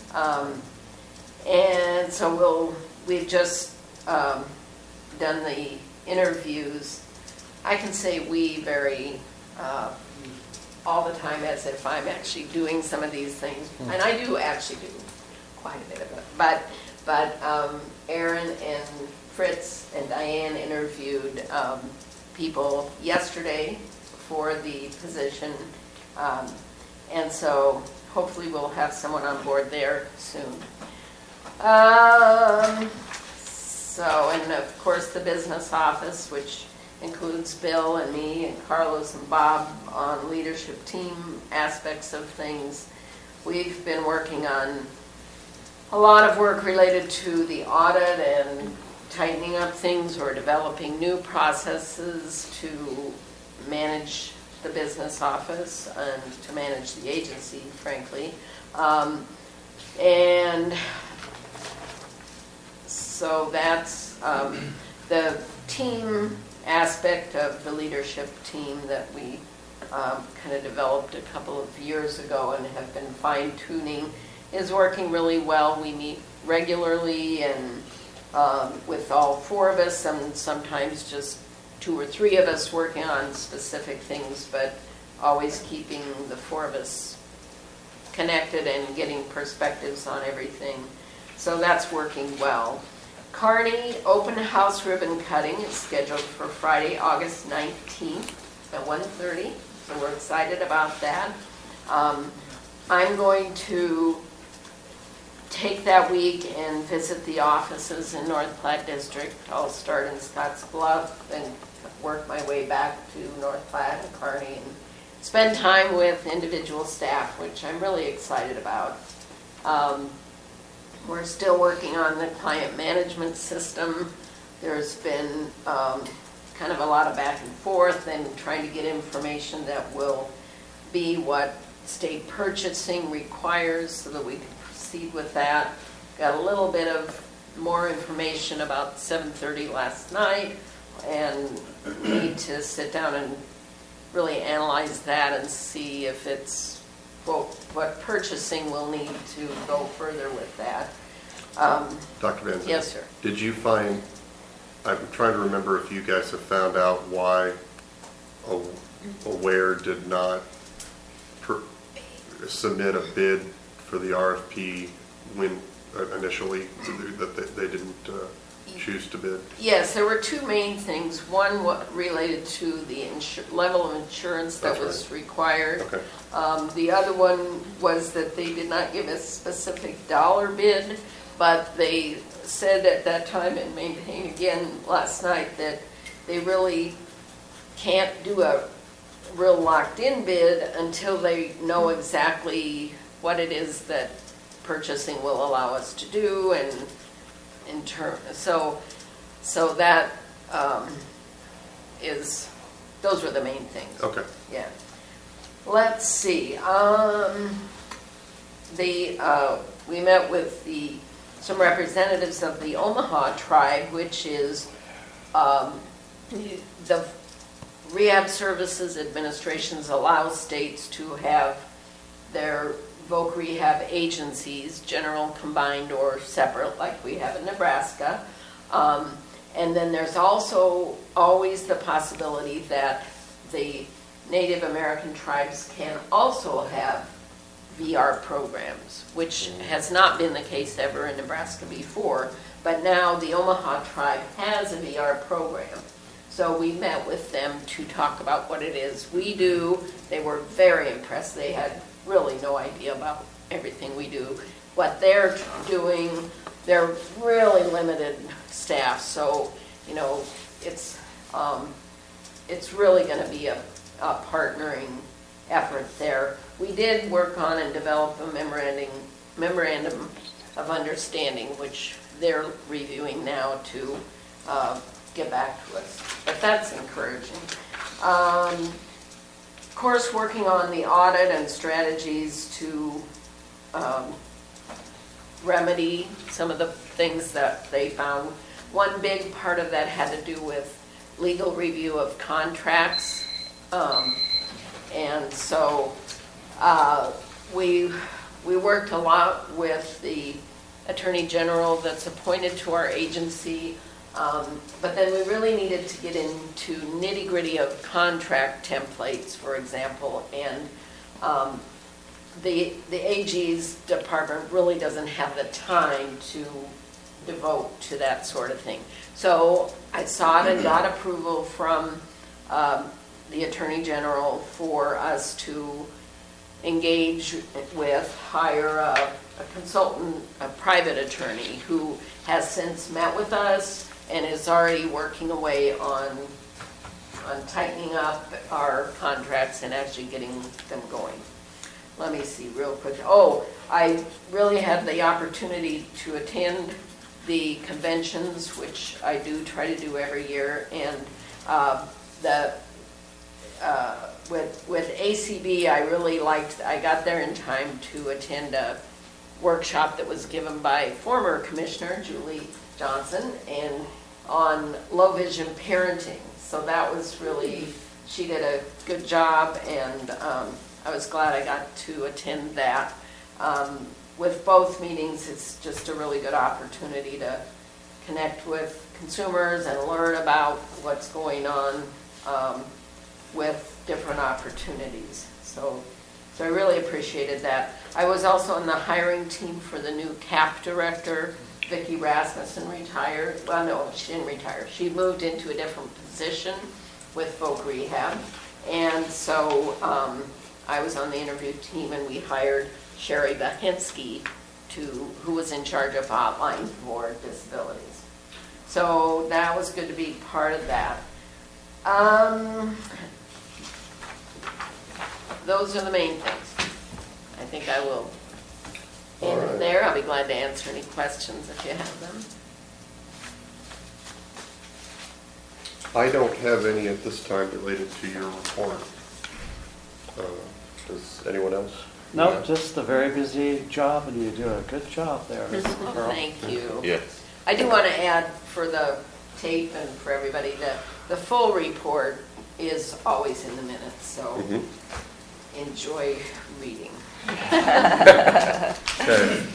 And so we've just done the interviews. I can say we very all the time, as if I'm actually doing some of these things, and I do actually do quite a bit of it. But Aaron and Fritz and Diane interviewed people yesterday for the position, and so hopefully we'll have someone on board there soon. And of course the business office, which includes Bill and me and Carlos and Bob on leadership team aspects of things. We've been working on a lot of work related to the audit and tightening up things or developing new processes to manage the business office and to manage the agency, frankly. And so that's the team aspect of the leadership team that we kind of developed a couple of years ago and have been fine-tuning is working really well. We meet regularly and with all four of us, and sometimes just 2 or 3 of us working on specific things, but always keeping the 4 of us connected and getting perspectives on everything. So that's working well. Kearney open house ribbon cutting is scheduled for Friday, August 19th at 1:30. So we're excited about that. I'm going to take that week and visit the offices in North Platte District. I'll start in Scotts Bluff and work my way back to North Platte and Kearney and spend time with individual staff, which I'm really excited about. We're still working on the client management system. There's been kind of a lot of back and forth and trying to get information that will be what state purchasing requires so that we can proceed with that. Got a little bit of more information about 7:30 last night and need to sit down and really analyze that and see if it's what purchasing will need to go further with that. Dr. Van Zandt, Yes, sir. did you find, I'm trying to remember if you guys have found out why Aware did not submit a bid for the RFP when initially that they didn't choose to bid? Yes, there were 2 main things. One related to the level of insurance that was required. Okay. The other one was that they did not give a specific dollar bid, but they said at that time and maintained again last night that they really can't do a real locked-in bid until they know exactly what it is that purchasing will allow us to do, and in turn, so that is, those were the main things. Okay. Yeah. Let's see. We met with some representatives of the Omaha tribe, which is the Rehab Services Administrations allow states to have their voc rehab agencies, general, combined, or separate, like we have in Nebraska. And then there's also always the possibility that the Native American tribes can also have VR programs, which has not been the case ever in Nebraska before, but now the Omaha tribe has a VR program. So we met with them to talk about what it is we do. They were very impressed. They had really no idea about everything we do. What they're doing, they're really limited staff, so it's really going to be a partnering effort there. We did work on and develop a memorandum of understanding, which they're reviewing now to get back to us. But that's encouraging. Of course, working on the audit and strategies to remedy some of the things that they found. One big part of that had to do with legal review of contracts. And so we worked a lot with the Attorney General that's appointed to our agency, but then we really needed to get into nitty-gritty of contract templates, for example, and the AG's department really doesn't have the time to devote to that sort of thing. So I sought and got approval from the Attorney General for us to engage with, hire a consultant, a private attorney who has since met with us and is already working away on tightening up our contracts and actually getting them going. Let me see real quick. Oh, I really had the opportunity to attend the conventions, which I do try to do every year, and the with ACB, I really liked, I got there in time to attend a workshop that was given by former Commissioner Julie Johnson and on low vision parenting. So that was really, she did a good job, and I was glad I got to attend that. With both meetings, it's just a really good opportunity to connect with consumers and learn about what's going on with different opportunities. So I really appreciated that. I was also on the hiring team for the new CAP director. Vicki Rasmussen retired. Well, no, she didn't retire. She moved into a different position with Folk Rehab. And so I was on the interview team, and we hired Sherry Bahinsky, who was in charge of Hotline for Disabilities. So that was good to be part of that. Those are the main things. I think I will end it there. I'll be glad to answer any questions if you have them. I don't have any at this time related to your report. Does anyone else? No, Yeah. just a very busy job, and you do a good job there, Mrs. Pearl. Thank you. Yes. I do want to add for the tape and for everybody that the full report is always in the minutes, so enjoy reading. Okay.